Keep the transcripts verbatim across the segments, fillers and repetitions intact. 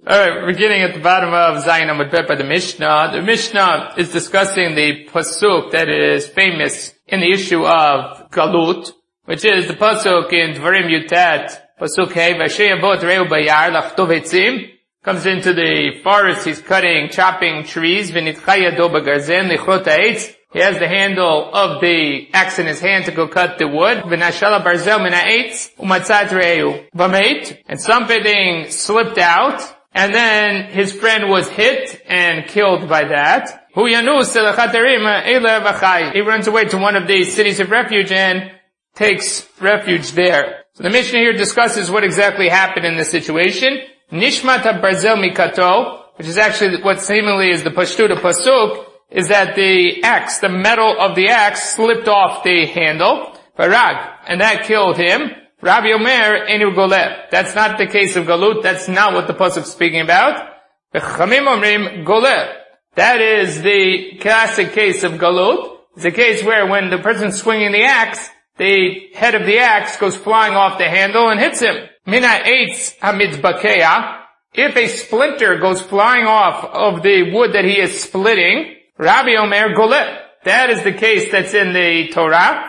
Alright, beginning at the bottom of Zayin Amud Bet by the Mishnah. The Mishnah is discussing the pasuk that is famous in the issue of Galut, which is the pasuk in Dvarim Yutat, pasuk Hey, Vashei Avot Reu Bayar Lachtov Etzim, comes into the forest, he's cutting, chopping trees, V'nitcha Yado Bagarzen Lichrot Ha'etz. He has the handle of the axe in his hand to go cut the wood. V'nashala Barzel Min Ha'etz Umatzat Reu V'meit, and something slipped out, and then his friend was hit and killed by that. He runs away to one of the cities of refuge and takes refuge there. So the Mishnah here discusses what exactly happened in this situation. Nishmat ha-barzel mikato, which is actually what seemingly is the pashtuta pasuk, is that the axe, the metal of the axe, slipped off the handle, farag, and that killed him. Rabbi Omer enu goleh. That's not the case of galut. That's not what the pasuk is speaking about. Chachamim omrim goleh. That is the classic case of galut. It's a case where when the person's swinging the axe, the head of the axe goes flying off the handle and hits him. Mina eitz hamitzbakeya. If a splinter goes flying off of the wood that he is splitting, Rabbi Omer goleh. That is the case that's in the Torah.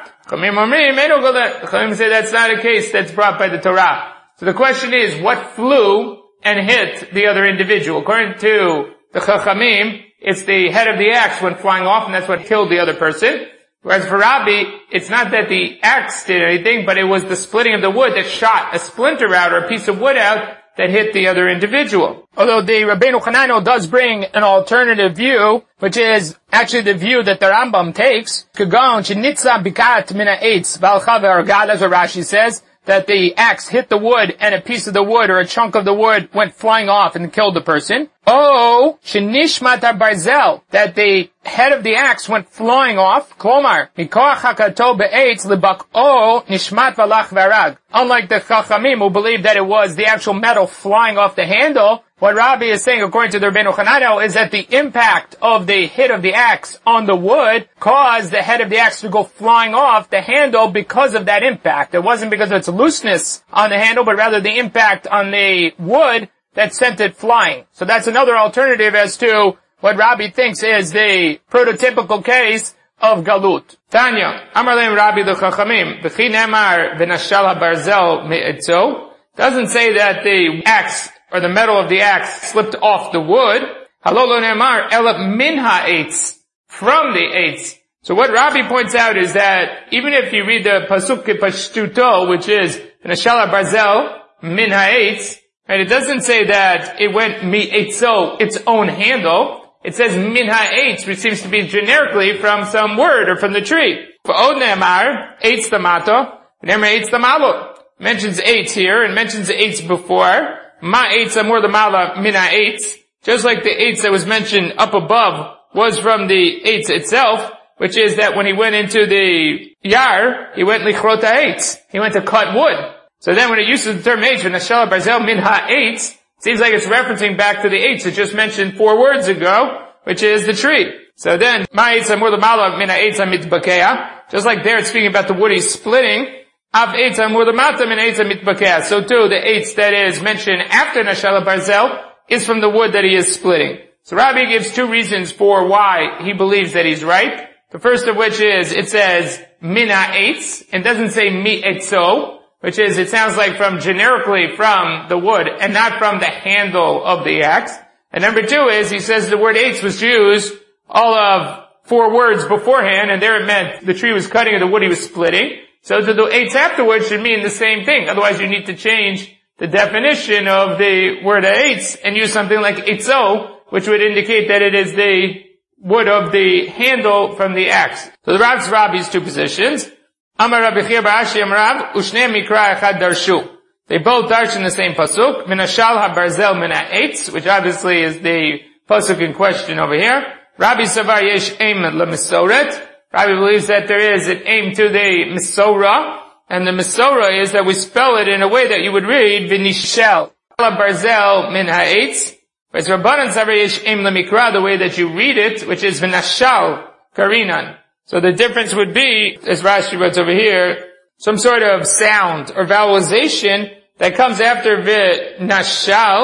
Chachamim say that's not a case that's brought by the Torah. So the question is, what flew and hit the other individual? According to the Chachamim, it's the head of the axe went flying off, and that's what killed the other person. Whereas for Rabbi, it's not that the axe did anything, but it was the splitting of the wood that shot a splinter out or a piece of wood out that hit the other individual. Although the Rabbeinu Chananel does bring an alternative view, which is actually the view that the Rambam takes. Kagon shenitza bikat mina eitz v'alcha ve'argad, as Rashi says, that the axe hit the wood and a piece of the wood or a chunk of the wood went flying off and killed the person. Oh, shenishmat barzel, that the head of the axe went flying off. Klomar, mikoach hakato be'etz libak'o nishmat v'alach v'arag. Unlike the Chachamim who believe that it was the actual metal flying off the handle, what Rabbi is saying, according to the Rabbeinu Chananel, is that the impact of the hit of the axe on the wood caused the head of the axe to go flying off the handle because of that impact. It wasn't because of its looseness on the handle, but rather the impact on the wood that sent it flying. So that's another alternative as to what Rabbi thinks is the prototypical case of Galut. Tanya, Amar leim Rabbi the Chachamim, v'chi nemar v'nashal ha-barzel me'etzo, doesn't say that the axe or the metal of the axe slipped off the wood. Halolo nemar ela min ha'etz, from the eitz. So what Rabbi points out is that even if you read the pasuk pashtuto, which is v'nashal ha-barzel min ha'etz, right, it doesn't say that it went mi etzo, its own handle. It says min ha'etz, which seems to be generically from some word or from the tree. For od ne'amar, eitz tamato, ne'amar eitz tamalo. Mentions eitz here and mentions eitz before. Ma eitz amor lamala min ha'etz. Just like the eitz that was mentioned up above was from the eitz itself, which is that when he went into the yar, he went lichrot ha'etz. He went to cut wood. So then when it uses the term eitz, v'nashal barzel min ha'etz, seems like it's referencing back to the eitz it just mentioned four words ago, which is the tree. So then, ma'etz amur l'mala min ha'etz ha'mitbakeya, just like there it's speaking about the wood he's splitting, av eitz amur l'mata min ha'etz ha'mitbakeya. So too, the eitz that is mentioned after Nashal Barzel is from the wood that he is splitting. So Rabbi gives two reasons for why he believes that he's right. The first of which is, it says min ha'etz, and doesn't say mi etzo, which is, it sounds like from generically from the wood and not from the handle of the axe. And number two is, he says the word eitz was used all of four words beforehand, and there it meant the tree was cutting or the wood he was splitting. So to do eitz afterwards should mean the same thing. Otherwise you need to change the definition of the word eitz and use something like etzo, which would indicate that it is the wood of the handle from the axe. So the Rav's Rabbi's two positions. Amar Rabbi Chia bar Ashi Amar Rav, u'shnei mikra echad darshu. They both darsh in the same pasuk, v'nashal ha-barzel min ha'etz, which obviously is the pasuk in question over here. Rabbi Savar yesh aim l'misoret. Rabbi believes that there is an aim to the misora, and the misora is that we spell it in a way that you would read v'nishal ha-barzel min ha'etz. Whereas Rabbanan Savar yesh aim l'mikra, the way that you read it, which is v'nashal karinan. So the difference would be, as Rashi writes over here, some sort of sound or vowelization that comes after v'nashal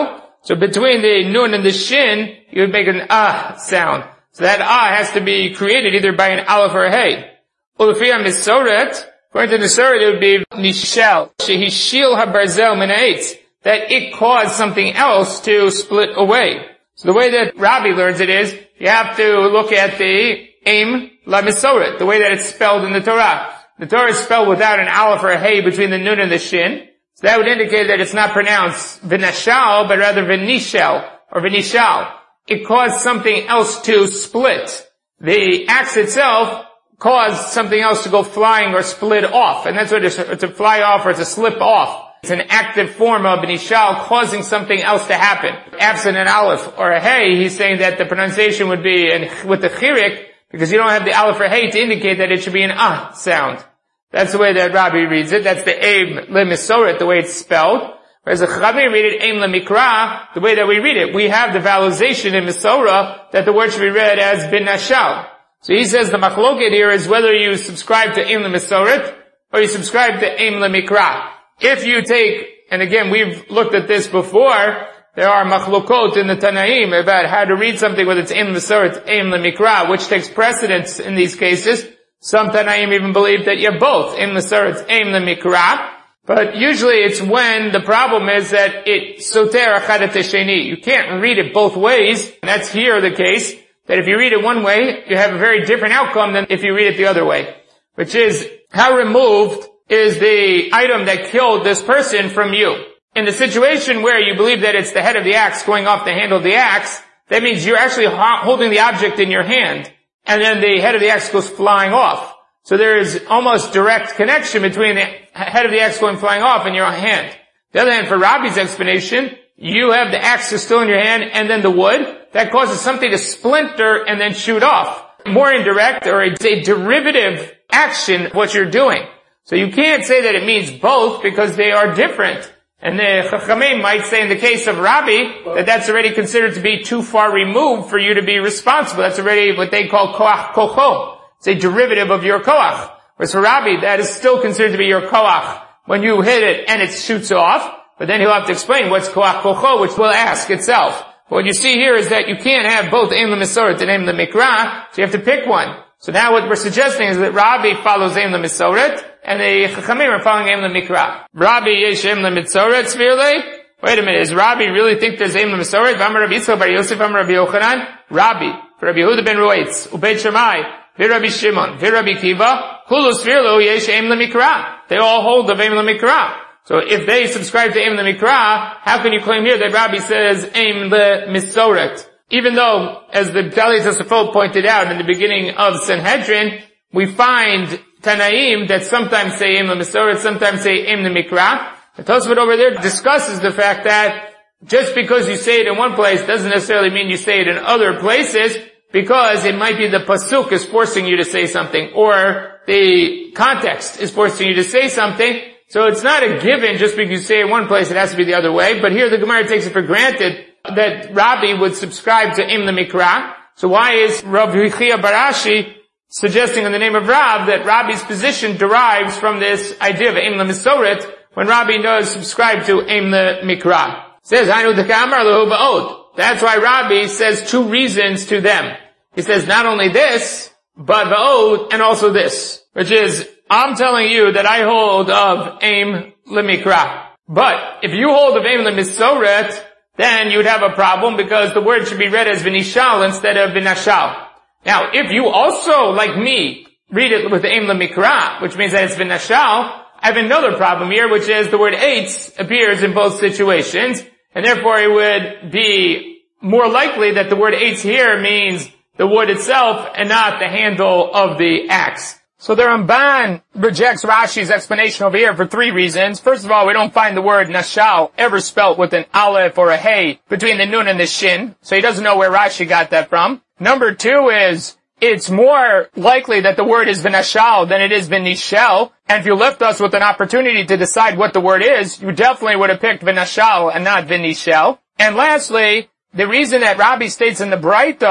So between the nun and the shin, you would make an ah sound. So that ah has to be created either by an aleph or a hey. Ulefiyah misoret, according to the Masoret, it would be nishel. Shehishil habarzel min ha'etz, that it caused something else to split away. So the way that Rabbi learns it is, you have to look at the aim la misoret, the way that it's spelled in the Torah. The Torah is spelled without an aleph or a hey between the nun and the shin. So that would indicate that it's not pronounced v'nashal, but rather v'nishel, or v'nishal. It caused something else to split. The axe itself caused something else to go flying or split off. And that's what it's, it's a fly off or it's a slip off. It's an active form of v'nishal causing something else to happen. Absent an aleph or a hey, he's saying that the pronunciation would be in, with the chirik, because you don't have the aleph or hey to indicate that it should be an ah sound. That's the way that Rabbi reads it. That's the aim le-misoret, the way it's spelled. Whereas the Chachamim read it aim le-mikra, the way that we read it. We have the vowelization in Misorah that the word should be read as bin nashal. So he says the machloket here is whether you subscribe to aim le-misoret or you subscribe to aim le-mikra. If you take, and again we've looked at this before, there are machlokot in the Tanaim about how to read something whether it's aim le-misoret, aim le-mikra, which takes precedence in these cases. Some Tanaim even believe that you're both, aim le-misoret, aim le-mikra. But usually it's when the problem is that it soter achad et sheni. You can't read it both ways. And that's here the case, that if you read it one way, you have a very different outcome than if you read it the other way. Which is, how removed is the item that killed this person from you? In the situation where you believe that it's the head of the axe going off the handle of the axe, that means you're actually holding the object in your hand, and then the head of the axe goes flying off. So there is almost direct connection between the head of the axe going flying off and your hand. The other hand, for Rabbi's explanation, you have the axe still in your hand and then the wood. That causes something to splinter and then shoot off. More indirect, or it's a derivative action of what you're doing. So you can't say that it means both because they are different. And the Chachamim might say in the case of Rabbi that that's already considered to be too far removed for you to be responsible. That's already what they call koach kocho. It's a derivative of your koach. Whereas for Rabbi, that is still considered to be your koach when you hit it and it shoots off. But then he'll have to explain what's koach kocho, which will ask itself. But what you see here is that you can't have both aim le-misoret and aim le-mikra, so you have to pick one. So now what we're suggesting is that Rabbi follows aim le-misoret, and the Chachamim are following aim le-mikra. Rabbi yesh aim le-misoret, svirle? Wait a minute, does Rabbi really think there's aim le-misoret? V'amar Rabbi Yitzchak bar Yosef, v'amar Rabbi Yochanan? Rabbi, for Rabbi Yehuda ben Ruetz, Ubeit Shammai, v'Rabbi Shimon, v'Rabbi Kiva, hulu svirlo yesh aim le-mikra. They all hold of aim le-mikra. So if they subscribe to aim le-mikra, how can you claim here that Rabbi says aim le-misoret? Even though, as the Dali Tosafot pointed out in the beginning of Sanhedrin, we find Tanaim that sometimes say aim le-misoret, sometimes say aim le-mikra. The Tosafot over there discusses the fact that just because you say it in one place doesn't necessarily mean you say it in other places, because it might be the pasuk is forcing you to say something, or the context is forcing you to say something. So it's not a given just because you say it in one place, it has to be the other way. But here the Gemara takes it for granted that Rabbi would subscribe to Im le-Mikra. So why is Rav Yechiya Barashi suggesting in the name of Rav that Rabbi's position derives from this idea of Im le-Misoret when Rabbi does subscribe to Im le-Mikra? Says, Hainu d'kamar lehu ba'od. That's why Rabbi says two reasons to them. He says not only this, but ba'od, and also this, which is, I'm telling you that I hold of aim le-mikra. But if you hold of aim le-misoret, then you'd have a problem because the word should be read as v'nishal instead of v'nashal. Now, if you also, like me, read it with aim le-mikra, which means that it's v'nashal, I have another problem here, which is the word eitz appears in both situations, and therefore it would be more likely that the word eitz here means the wood itself and not the handle of the axe. So the Ramban rejects Rashi's explanation over here for three reasons. First of all, we don't find the word nashal ever spelt with an aleph or a hey between the nun and the shin, so he doesn't know where Rashi got that from. Number two is, it's more likely that the word is v'nashal than it is v'nishel, and if you left us with an opportunity to decide what the word is, you definitely would have picked v'nashal and not v'nishel. And lastly, the reason that Rabbi states in the Braita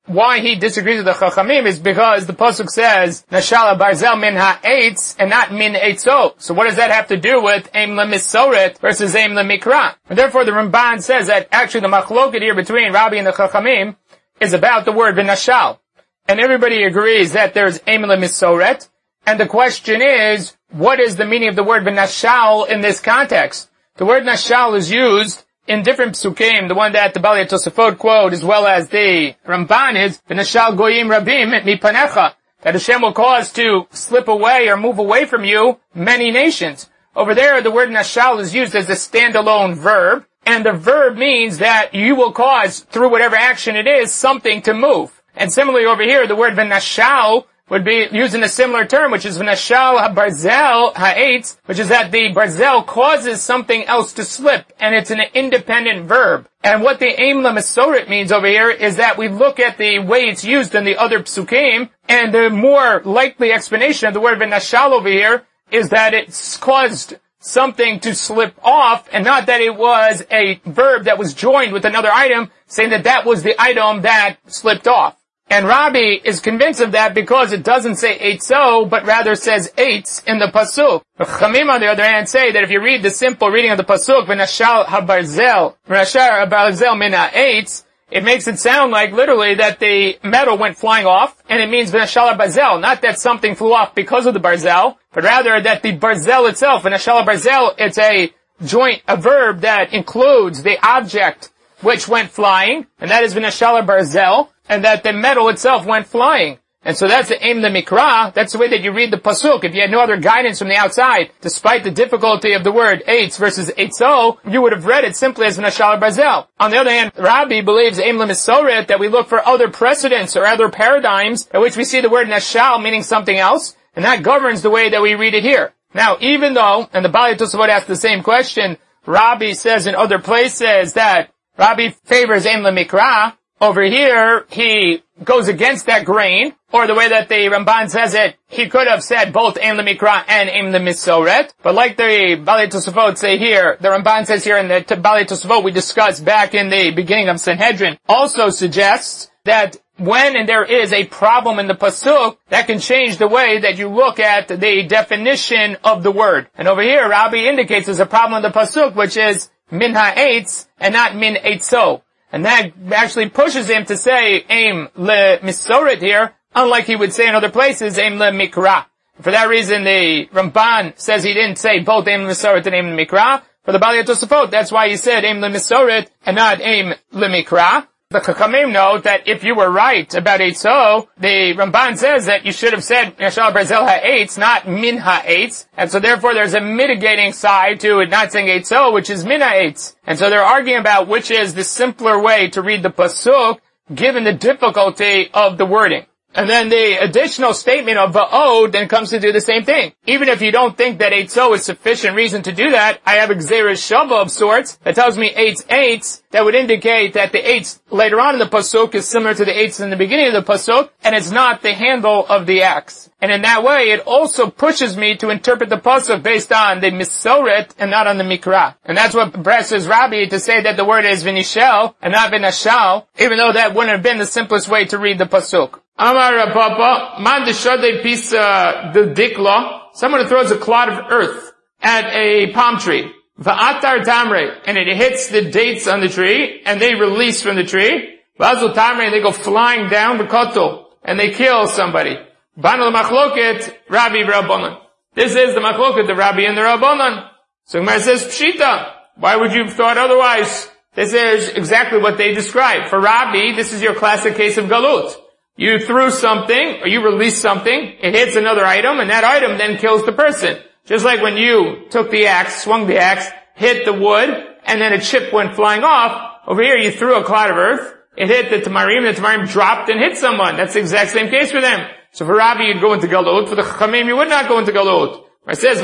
why he disagrees with the Chachamim is because the pasuk says Nashal Barzel min ha'etz and not min etzo. So what does that have to do with Eim leMisoret versus Eim leMikra? And therefore the Ramban says that actually the machloket here between Rabbi and the Chachamim is about the word v'nashal. And everybody agrees that there's Eim leMisoret. And the question is, what is the meaning of the word v'nashal in this context? The word nashal is used in different psukim, the one that the Bali Tosafot quote, as well as the Ramban is, v'nashal goyim rabim mipanecha, that Hashem will cause to slip away or move away from you many nations. Over there, the word nashal is used as a standalone verb, and the verb means that you will cause, through whatever action it is, something to move. And similarly over here, the word v'nashal would be used in a similar term, which is v'nashal ha-barzel ha'etz, which is that the barzel causes something else to slip, and it's an independent verb. And what the Eim leMisoret means over here is that we look at the way it's used in the other psukim, and the more likely explanation of the word v'nashal over here is that it's caused something to slip off, and not that it was a verb that was joined with another item, saying that that was the item that slipped off. And Rabbi is convinced of that because it doesn't say eitzo, but rather says eitz in the pasuk. Chachamim, on the other hand, say that if you read the simple reading of the pasuk, v'nashal habarzel, v'nashal habarzel min ha'etz, it makes it sound like literally that the metal went flying off, and it means v'nashal habarzel, not that something flew off because of the barzel, but rather that the barzel itself, v'nashal habarzel, it's a joint, a verb that includes the object which went flying, and that is v'nashal habarzel, and that the metal itself went flying. And so that's the Eim leMikra. That's the way that you read the pasuk. If you had no other guidance from the outside, despite the difficulty of the word eitz versus eitzo, you would have read it simply as v'nashal barzel. On the other hand, Rabbi believes Eim leMisoret, that we look for other precedents or other paradigms in which we see the word nashal meaning something else, and that governs the way that we read it here. Now, even though, and the Bali Tosafot asked the same question, Rabbi says in other places that Rabbi favors Eim leMikra, over here, he goes against that grain, or the way that the Ramban says it, he could have said both Eim leMikra and Eim leMisoret. But like the Bali Tosafot say here, the Ramban says here in the Bali Tosafot we discussed back in the beginning of Sanhedrin, also suggests that when and there is a problem in the pasuk, that can change the way that you look at the definition of the word. And over here, Rabbi indicates there's a problem in the pasuk, which is min ha'etz and not min etzo. And that actually pushes him to say Eim leMisoret here, unlike he would say in other places, Eim leMikra. For that reason, the Ramban says he didn't say both Eim leMisoret and Eim leMikra. For the Bali Tosafot, that's why he said Eim leMisoret and not Eim leMikra. The Chachamim note that if you were right about Eitzo, the Ramban says that you should have said Nashal Barzel ha'etz, not Min ha'etz, and so therefore there's a mitigating side to it not saying Eitzo, which is Min ha'etz. And so they're arguing about which is the simpler way to read the pasuk, given the difficulty of the wording. And then the additional statement of va'od then comes to do the same thing. Even if you don't think that eitzo is sufficient reason to do that, I have a gzeres shava of sorts that tells me eitz eitz, that would indicate that the eitz later on in the pasuk is similar to the eitz in the beginning of the pasuk, and it's not the handle of the axe. And in that way, it also pushes me to interpret the pasuk based on the misoret and not on the mikra. And that's what presses Rabbi to say that the word is vinishel and not vinashal, even though that wouldn't have been the simplest way to read the pasuk. Amar Papa, man deshade pisa the dikla, someone who throws a clod of earth at a palm tree, va'atar tamre, and it hits the dates on the tree, and they release from the tree, va'azul tamre, and they go flying down the kotel, and they kill somebody. Banal machloket, Rabbi Rabbanan. This is the machloket, the Rabbi and the Rabbanan. So Gemara says, Pshita, why would you have thought otherwise? This is exactly what they describe. For Rabbi, this is your classic case of galut. You threw something, or you released something, it hits another item, and that item then kills the person. Just like when you took the axe, swung the axe, hit the wood, and then a chip went flying off. Over here you threw a clod of earth, it hit the tamarim, the tamarim dropped and hit someone. That's the exact same case for them. So for Rabbi you'd go into galut, for the chachamim you would not go into galut. It says,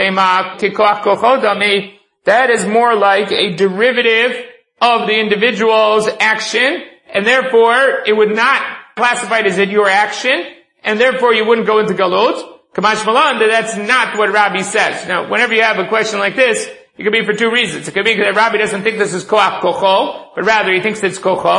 that is more like a derivative of the individual's action, and therefore it would not classified as your action, and therefore you wouldn't go into galut. Kamash Malan, that's not what Rabbi says. Now, whenever you have a question like this, it could be for two reasons. It could be that Rabbi doesn't think this is koach kocho, but rather he thinks it's kocho.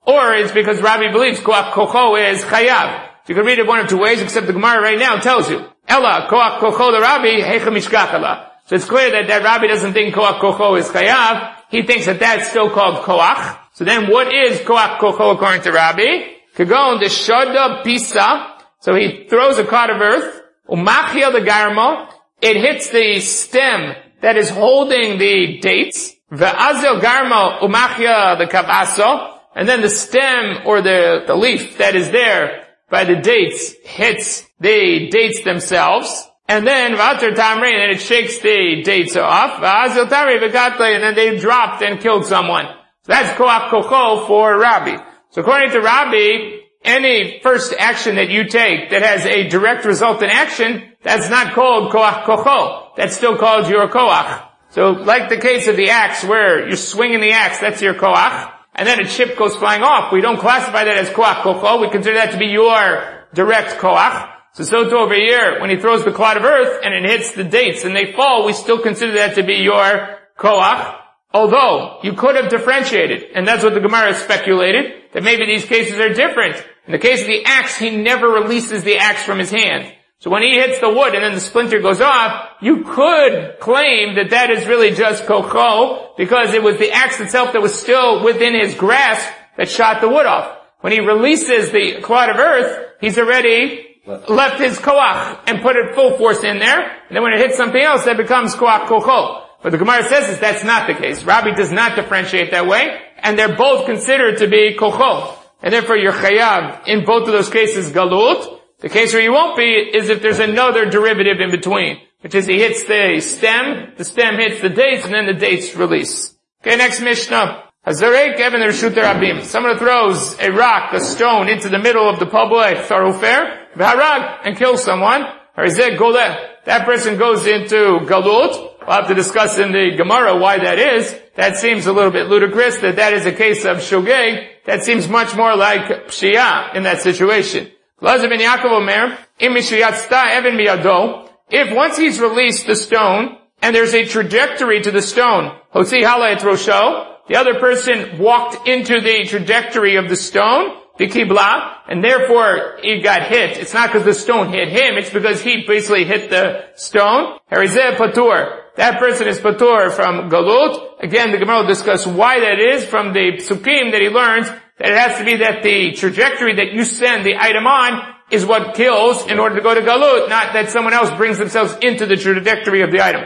or it's because Rabbi believes koach kocho is chayav. You can read it one of two ways, except the Gemara right now tells you. Ella, koach kocho the Rabbi, heicha mishkachala. So it's clear that that Rabbi doesn't think koach kocho is chayav. He thinks that that's still called koach. So then what is koach kocho according to Rabbi? Kagon the shoda pisa. So he throws a clod of earth. Umachia the garmo. It hits the stem that is holding the dates. Ve'azel garmo umachia the kavaso. And then the stem or the, the leaf that is there by the dates hits the dates themselves. And then, Vater Tamri, and then it shakes the dates off. Va'azil Tamri v'katle, and then they dropped and killed someone. So that's koach kocho for Rabbi. So according to Rabbi, any first action that you take that has a direct result in action, that's not called koach kocho. That's still called your koach. So like the case of the axe, where you're swinging the axe, that's your koach. And then a chip goes flying off. We don't classify that as koach kocho. We consider that to be your direct koach. So, so too over here, when he throws the clod of earth and it hits the dates and they fall, we still consider that to be your koach. Although, you could have differentiated, and that's what the Gemara has speculated, that maybe these cases are different. In the case of the axe, he never releases the axe from his hand. So when he hits the wood and then the splinter goes off, you could claim that that is really just kocho, because it was the axe itself that was still within his grasp that shot the wood off. When he releases the clod of earth, he's already left his koach and put it full force in there, and then when it hits something else, that becomes koach kocho. But the Gemara says is that's not the case. Rabbi does not differentiate that way, and they're both considered to be kocho. And therefore you're chayav in both of those cases galut. The case where you won't be is if there's another derivative in between, which is he hits the stem, the stem hits the dates, and then the dates release. Okay, next Mishnah. Hazarek Evan Reshut Rabim. Someone throws a rock, a stone, into the middle of the public thoroughfare, v'harag, and kills someone. Harizeh goleh. That person goes into galut. We'll have to discuss in the Gemara why that is. That seems a little bit ludicrous, that that is a case of shogeg. That seems much more like pshia in that situation. Lazar ben Yaakov Omer, im mishiyatzta even miyado. If once he's released the stone, and there's a trajectory to the stone, hotzi hala et rosho, the other person walked into the trajectory of the stone, b'kibla, and therefore he got hit. It's not because the stone hit him, it's because he basically hit the stone. Harizeh patur. That person is patur from galut. Again, the Gemara will discuss why that is from the psukim that he learns, that it has to be that the trajectory that you send the item on is what kills in order to go to galut, not that someone else brings themselves into the trajectory of the item.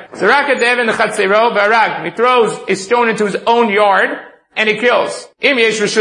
He throws a stone into his own yard, and he kills. If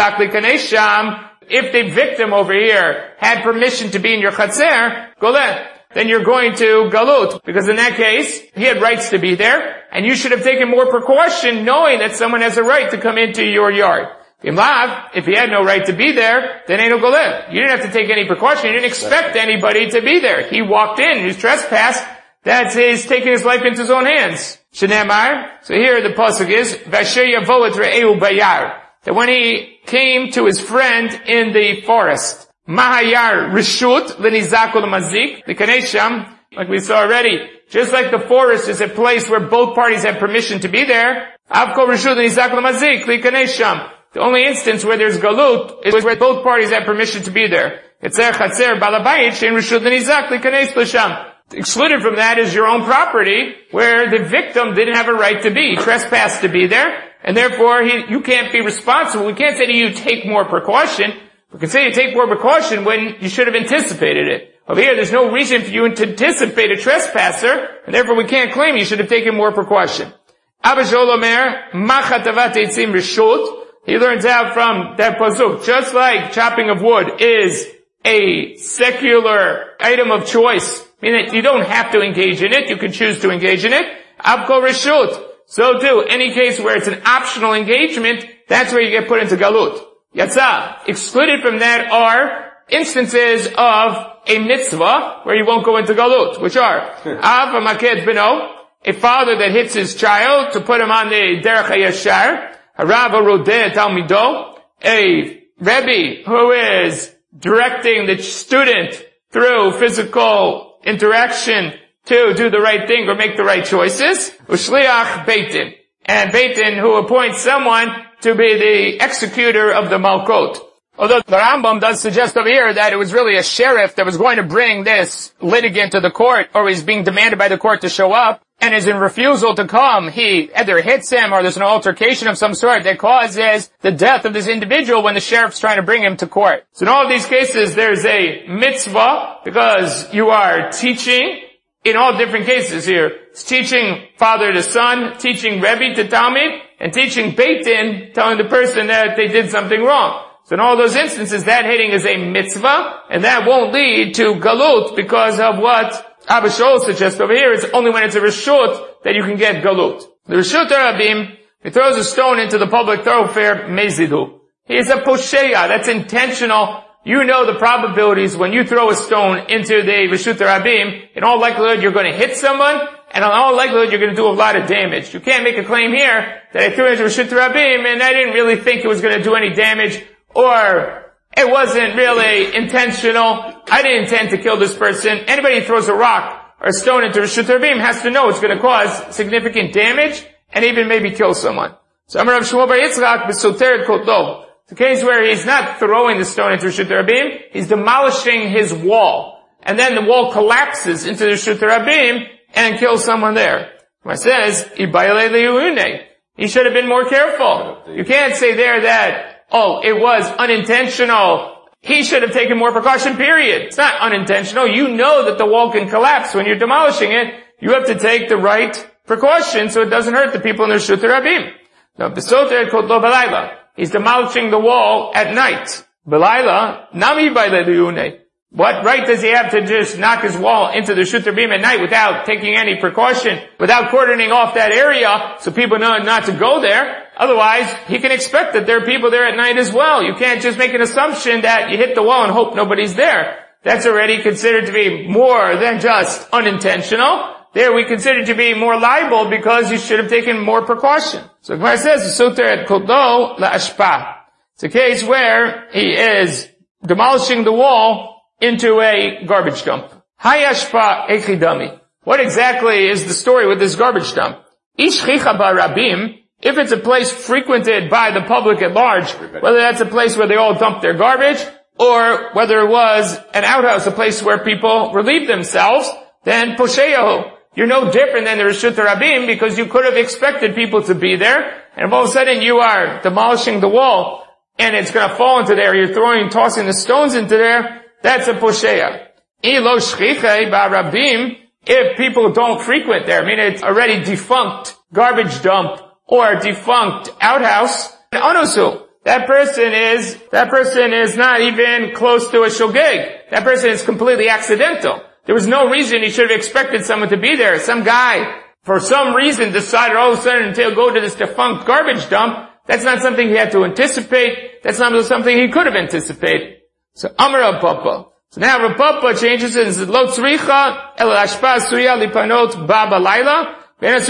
the victim over here had permission to be in your chatzer, goleh, then you're going to galut, because in that case, he had rights to be there, and you should have taken more precaution knowing that someone has a right to come into your yard. If he had no right to be there, then ain't no goleh. You didn't have to take any precaution. You didn't expect anybody to be there. He walked in, he was trespassed. That's his taking his life into his own hands. Shneimar. So here the pasuk is, Vasher yavo et re'eu bayar. That when he came to his friend in the forest, Mahayar reshut l'nizak u'l'mazik, the kanesham, like we saw already, just like the forest is a place where both parties have permission to be there, avko reshut l'nizak u'l'mazik, the kanesham. The only instance where there's galut is where both parties have permission to be there. Etzer chatzer balabayit shein reshut l'nizak l'kanes l'sham. Excluded from that is your own property, where the victim didn't have a right to be, he trespassed to be there, and therefore he, you can't be responsible. We can't say to you, take more precaution. We can say you take more precaution when you should have anticipated it. Over here, there's no reason for you to anticipate a trespasser, and therefore we can't claim you should have taken more precaution. Abba Shaul Omer, Machatavat Eitzim Reshut. He learns out from that pasuk, just like chopping of wood is a secular item of choice, meaning that you don't have to engage in it, you can choose to engage in it. Abko Reshut. So too, any case where it's an optional engagement, that's where you get put into galut. Yatsa. Excluded from that are instances of a mitzvah where you won't go into galut, which are Av Maked Beno, a father that hits his child to put him on the Derech HaYashar, Harav Rodeh Talmido, a Rebbe who is directing the student through physical interaction to do the right thing or make the right choices. Ushliach Beitin. And Beitin, who appoints someone to be the executor of the Malkot. Although the Rambam does suggest over here that it was really a sheriff that was going to bring this litigant to the court, or he's being demanded by the court to show up, and is in refusal to come, he either hits him or there's an altercation of some sort that causes the death of this individual when the sheriff's trying to bring him to court. So in all of these cases, there's a mitzvah, because you are teaching in all different cases here. It's teaching father to son, teaching Rebbe to Talmid, and teaching Beit Din, telling the person that they did something wrong. So in all those instances, that hitting is a mitzvah, and that won't lead to galut because of what Abba Shaul suggests over here. It's only when it's a reshut that you can get galut. The reshut Rabim, he throws a stone into the public thoroughfare, mezidu. He is a posheya, that's intentional. You know the probabilities when you throw a stone into the reshut Rabim, in all likelihood you're going to hit someone, and in all likelihood you're going to do a lot of damage. You can't make a claim here that I threw it into reshut Rabim and I didn't really think it was going to do any damage, or it wasn't really intentional. I didn't intend to kill this person. Anybody who throws a rock or a stone into Reshut Rabim has to know it's going to cause significant damage and even maybe kill someone. So Amar Rav Shmuel bar Yitzchak b'soter kotlo. It's a case where he's not throwing the stone into Reshut Rabim, he's demolishing his wall. And then the wall collapses into the Reshut Rabim and kills someone there. It says, he should have been more careful. You can't say there that, oh, it was unintentional. He should have taken more precaution, period. It's not unintentional. You know that the wall can collapse when you're demolishing it. You have to take the right precaution so it doesn't hurt the people in the Reshut Rabim. Now, Besoter kotlo balayla. He's demolishing the wall at night. Balayla, nami bayle liyune. What right does he have to just knock his wall into the Reshut Rabim at night without taking any precaution, without cordoning off that area so people know not to go there? Otherwise, he can expect that there are people there at night as well. You can't just make an assumption that you hit the wall and hope nobody's there. That's already considered to be more than just unintentional. There we consider to be more liable because you should have taken more precaution. So Gemara says, "Soter et kodo la'ashpa." It's a case where he is demolishing the wall into a garbage dump. Hayashpa echidami. What exactly is the story with this garbage dump? Ish chicha barabim. If it's a place frequented by the public at large, whether that's a place where they all dump their garbage, or whether it was an outhouse, a place where people relieve themselves, then posheyahu. You're no different than the Reshut Rabim because you could have expected people to be there, and if all of a sudden you are demolishing the wall, and it's gonna fall into there, you're throwing, tossing the stones into there, that's a posheya. Ilo shchichei barabim, if people don't frequent there, I mean it's already defunct garbage dump, or defunct outhouse, anusu. That person is, that person is not even close to a shogeg. That person is completely accidental. There was no reason he should have expected someone to be there. Some guy, for some reason, decided all of a sudden to go to this defunct garbage dump. That's not something he had to anticipate. That's not something he could have anticipated. So, Amar Rav Papa. So now Rav Papa changes it and says, Lo tzricha el ashpa suya lipanot ba balayla. It's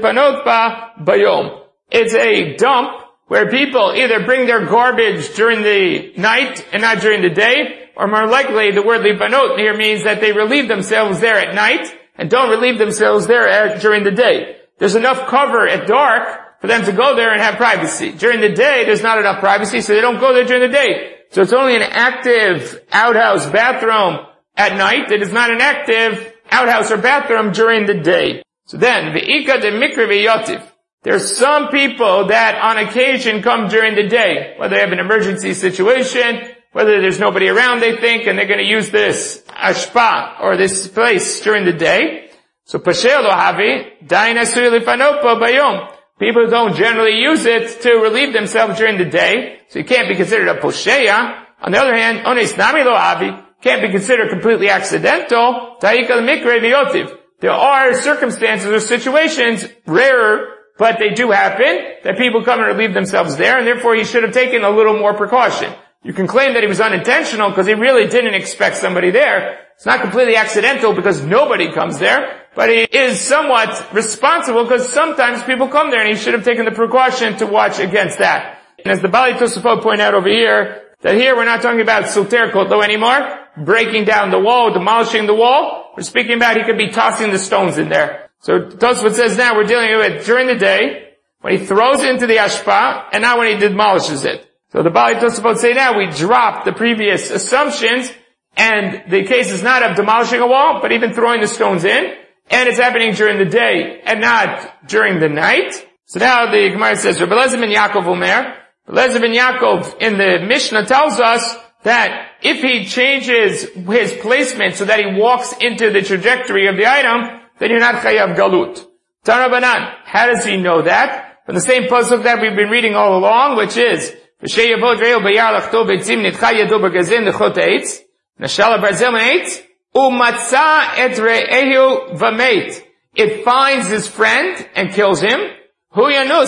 a dump where people either bring their garbage during the night and not during the day, or more likely the word lipanot here means that they relieve themselves there at night and don't relieve themselves there at, during the day. There's enough cover at dark for them to go there and have privacy. During the day, there's not enough privacy, so they don't go there during the day. So it's only an active outhouse bathroom at night. It is not an active outhouse or bathroom during the day. So then, v'ika de mikra v'yotiv. There's some people that on occasion come during the day, whether they have an emergency situation, whether there's nobody around they think, and they're going to use this ashpa, or this place during the day. So pasher lo havi, dayin asur lifanopa bayom. People don't generally use it to relieve themselves during the day, so you can't be considered a posheya. On the other hand, ones nami lo havi, can't be considered completely accidental, ta'ika de mikra v'yotiv. There are circumstances or situations, rarer, but they do happen, that people come and relieve themselves there, and therefore he should have taken a little more precaution. You can claim that he was unintentional because he really didn't expect somebody there. It's not completely accidental because nobody comes there, but he is somewhat responsible because sometimes people come there and he should have taken the precaution to watch against that. And as the Bali Tosafot point out over here, that here we're not talking about soter kotlo anymore, breaking down the wall, demolishing the wall. We're speaking about he could be tossing the stones in there. So Tosafot says now we're dealing with during the day, when he throws it into the ashpa, and not when he demolishes it. So the Bali Tosafot say now we drop the previous assumptions, and the case is not of demolishing a wall, but even throwing the stones in, and it's happening during the day and not during the night. So now the Gemara says, Rabbi Eliezer ben Yaakov Omer, Rabbi Eliezer ben Yaakov in the Mishnah tells us that if he changes his placement so that he walks into the trajectory of the item, then you're not chayav galut. Tanabanan, how does he know that? From the same pasuk that we've been reading all along, which is, it finds his friend and kills him. He has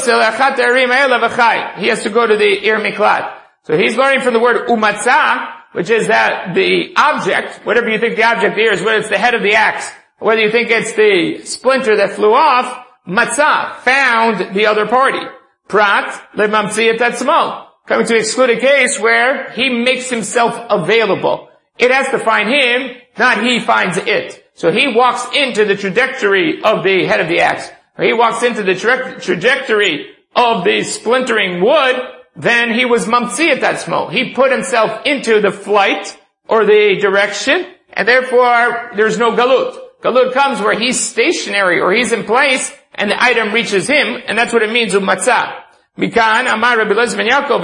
to go to the Ir Miklat. So he's learning from the word umatzah, which is that the object, whatever you think the object is, whether it's the head of the axe, or whether you think it's the splinter that flew off, matzah, found the other party. Prat, lemamtziyat atzmo. Coming to exclude a case where he makes himself available. It has to find him, not he finds it. So he walks into the trajectory of the head of the axe, or he walks into the tra- trajectory of the splintering wood, then he was mamtziyat atzmo. He put himself into the flight, or the direction, and therefore there's no galut. Galut comes where he's stationary, or he's in place, and the item reaches him, and that's what it means, umatzah. Mikan, Amar Rabbi Eliezer ben Yaakov,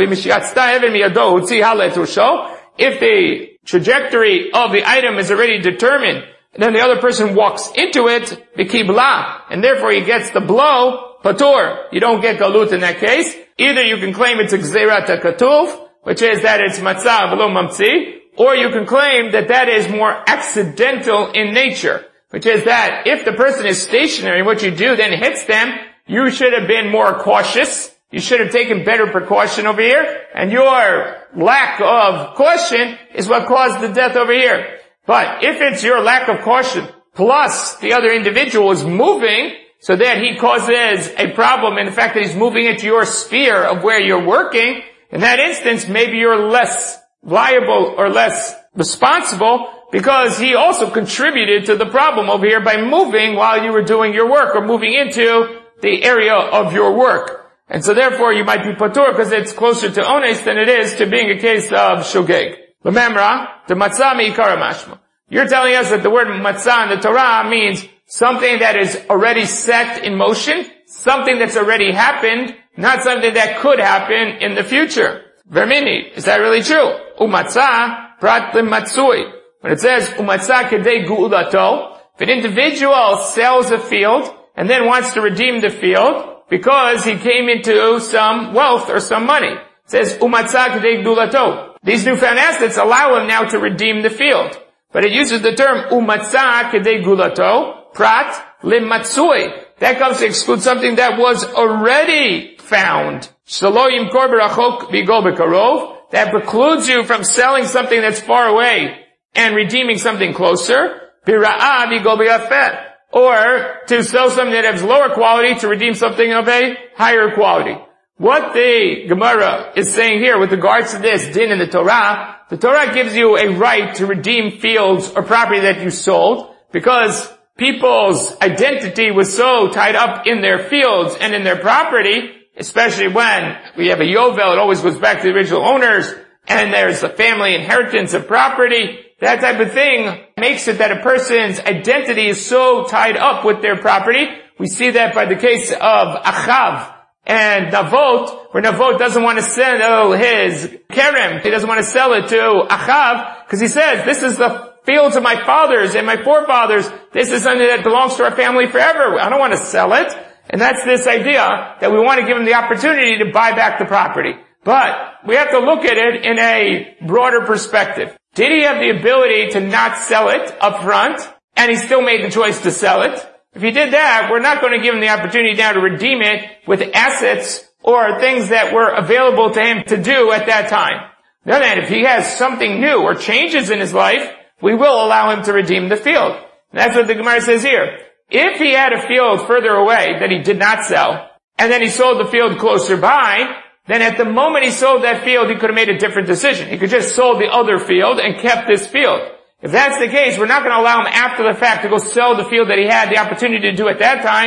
if the trajectory of the item is already determined, and then the other person walks into it, bikibla, and therefore he gets the blow, patur. You don't get galut in that case. Either you can claim it's a gzerat hakatuv, which is that it's matzah v'lo mamtzi, or you can claim that that is more accidental in nature, which is that if the person is stationary, what you do then hits them, you should have been more cautious. You should have taken better precaution over here, and your lack of caution is what caused the death over here. But if it's your lack of caution plus the other individual is moving, so that he causes a problem in the fact that he's moving into your sphere of where you're working, in that instance, maybe you're less liable or less responsible because he also contributed to the problem over here by moving while you were doing your work or moving into the area of your work. And so therefore you might be patur because it's closer to ones than it is to being a case of shogeg. Remember, the matzah me'ikara mashma. You're telling us that the word matzah in the Torah means something that is already set in motion, something that's already happened, not something that could happen in the future. Vermini, is that really true? Umatzah prat matzui. When it says umatzah kedei gu'ulato, if an individual sells a field and then wants to redeem the field, because he came into some wealth or some money. It says, umatzah kedei gdulato. These newfound assets allow him now to redeem the field. But it uses the term umatzah kedei gdulato, prat limatzui. That comes to exclude something that was already found. Shelo yimkor berachok bigol bekarov. That precludes you from selling something that's far away and redeeming something closer. Bira'ah bigol beyafeh. Or to sell something that has lower quality to redeem something of a higher quality. What the Gemara is saying here with regards to this din in the Torah, the Torah gives you a right to redeem fields or property that you sold because people's identity was so tied up in their fields and in their property, especially when we have a yovel, it always goes back to the original owners, and there's a family inheritance of property. That type of thing makes it that a person's identity is so tied up with their property. We see that by the case of Achav and Navot, where Navot doesn't want to sell his kerem. He doesn't want to sell it to Achav because he says, this is the fields of my fathers and my forefathers. This is something that belongs to our family forever. I don't want to sell it. And that's this idea that we want to give him the opportunity to buy back the property. But we have to look at it in a broader perspective. Did he have the ability to not sell it up front, and he still made the choice to sell it? If he did that, we're not going to give him the opportunity now to redeem it with assets or things that were available to him to do at that time. On the other hand, if he has something new or changes in his life, we will allow him to redeem the field. And that's what the Gemara says here. If he had a field further away that he did not sell, and then he sold the field closer by, then at the moment he sold that field, he could have made a different decision. He could just sold the other field and kept this field. If that's the case, we're not going to allow him after the fact to go sell the field that he had the opportunity to do at that time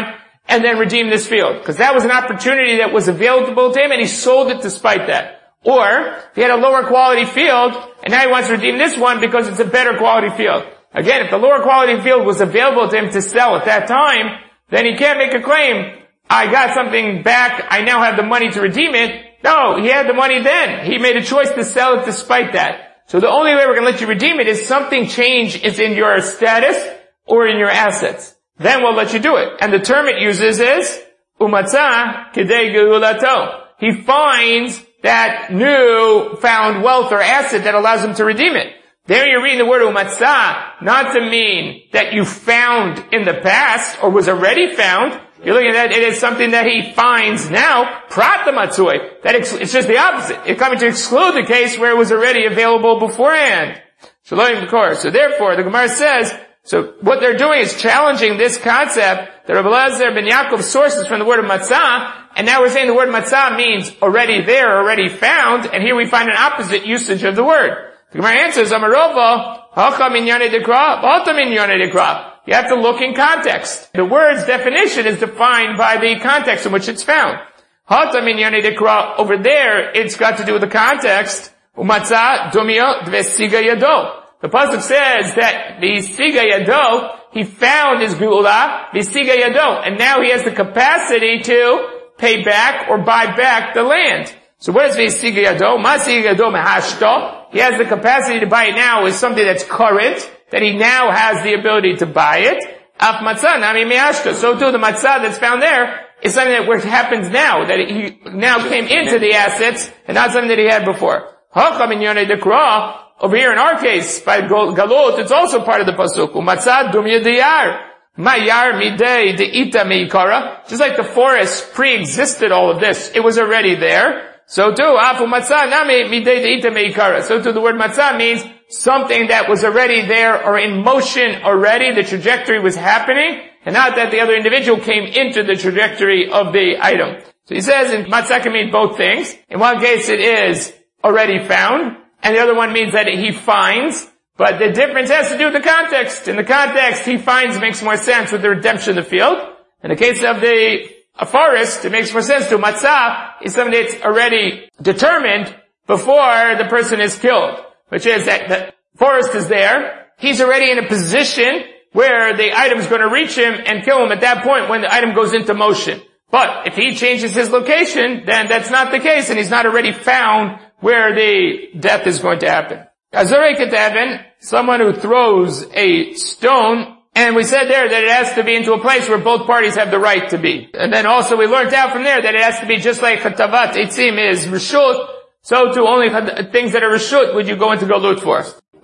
and then redeem this field. Because that was an opportunity that was available to him, and he sold it despite that. Or, if he had a lower quality field, and now he wants to redeem this one because it's a better quality field. Again, if the lower quality field was available to him to sell at that time, then he can't make a claim, I got something back, I now have the money to redeem it. No, he had the money then. He made a choice to sell it despite that. So the only way we're going to let you redeem it is something change is in your status or in your assets. Then we'll let you do it. And the term it uses is, umatzah kidei geulato. He finds that new found wealth or asset that allows him to redeem it. There you're reading the word umatzah, not to mean that you found in the past or was already found. You're looking at that, it is something that he finds now, prata matzui. That ex- it's just the opposite. It's coming to exclude the case where it was already available beforehand. Shalom b'kor. So therefore, the Gemara says, so what they're doing is challenging this concept that Rabbi Elazar ben Yaakov sources from the word of matzah, and now we're saying the word matzah means already there, already found, and here we find an opposite usage of the word. The Gemara answers, Amarova, hacha minyane dekra, b'hata minyane dekra. You have to look in context. The word's definition is defined by the context in which it's found. Hata minyane dekra, over there, it's got to do with the context. Umatzah domio dvesiga yado. The pasuk says that the siga yado, he found his geula, the siga yado, and now he has the capacity to pay back or buy back the land. So what is the siga yado? Ma siga yado mehashto. He has the capacity to buy it now is something that's current, that he now has the ability to buy it. Af matzah nami mehashto. So too the matzah that's found there is something that where it happens now, that he now came into the assets and not something that he had before. Hacha minyane dekra. Over here in our case, by Galot, it's also part of the pasuk. Umatzah dumya diyar. Mayar midei deita meikara. Just like the forest pre-existed all of this, it was already there. So too, afu matzah nami midei deita meikara. So too, the word matzah means something that was already there or in motion already. The trajectory was happening, and not that the other individual came into the trajectory of the item. So he says, in matzah can mean both things. In one case, it is already found. And the other one means that he finds, but the difference has to do with the context. In the context, he finds makes more sense with the redemption of the field. In the case of the a forest, it makes more sense to matzah is something that's already determined before the person is killed, which is that the forest is there. He's already in a position where the item is going to reach him and kill him at that point when the item goes into motion. But if he changes his location, then that's not the case, and he's not already found where the death is going to happen. Azurei Ketaben, someone who throws a stone, and we said there that it has to be into a place where both parties have the right to be. And then also we learned out from there that it has to be just like Chatavat Eitzim is Rishut, so too only things that are Rishut would you go into Galut for.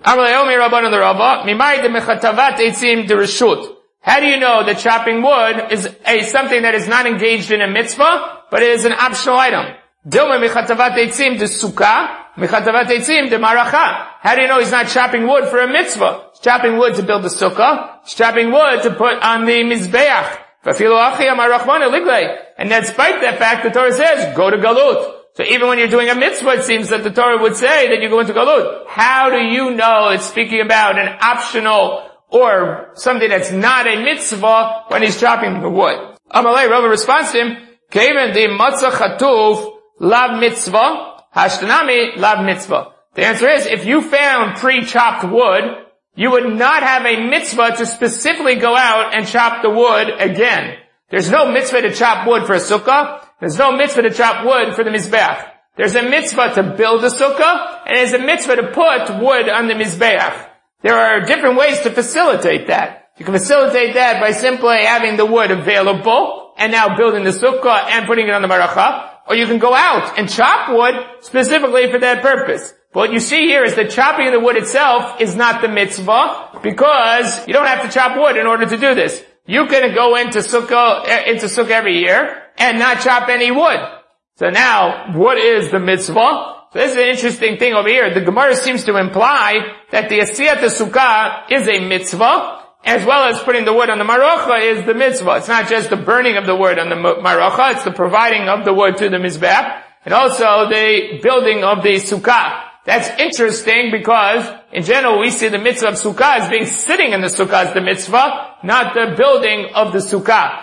How do you know that chopping wood is a something that is not engaged in a mitzvah, but it is an optional item? How do you know he's not chopping wood for a mitzvah? He's chopping wood to build the sukkah. He's chopping wood to put on the mizbeach. And despite that fact, the Torah says, go to Galut. So even when you're doing a mitzvah, it seems that the Torah would say that you go into Galut. How do you know it's speaking about an optional or something that's not a mitzvah when he's chopping the wood? Amalei, Rava responds to him, Kevin the matzah chatuv lav mitzvah, hashtanami lav mitzvah. The answer is, if you found pre-chopped wood, you would not have a mitzvah to specifically go out and chop the wood again. There's no mitzvah to chop wood for a sukkah. There's no mitzvah to chop wood for the mizbeach. There's a mitzvah to build a sukkah, and there's a mitzvah to put wood on the mizbeach. There are different ways to facilitate that. You can facilitate that by simply having the wood available, and now building the sukkah and putting it on the maracha. Or you can go out and chop wood specifically for that purpose. But what you see here is that chopping the wood itself is not the mitzvah, because you don't have to chop wood in order to do this. You can go into sukkah, into sukkah every year and not chop any wood. So now, what is the mitzvah? So this is an interesting thing over here. The Gemara seems to imply that the asiyat sukkah is a mitzvah, as well as putting the wood on the marocha is the mitzvah. It's not just the burning of the wood on the marocha, it's the providing of the wood to the mizbeach, and also the building of the sukkah. That's interesting because, in general, we see the mitzvah of sukkah as being sitting in the sukkah as the mitzvah, not the building of the sukkah.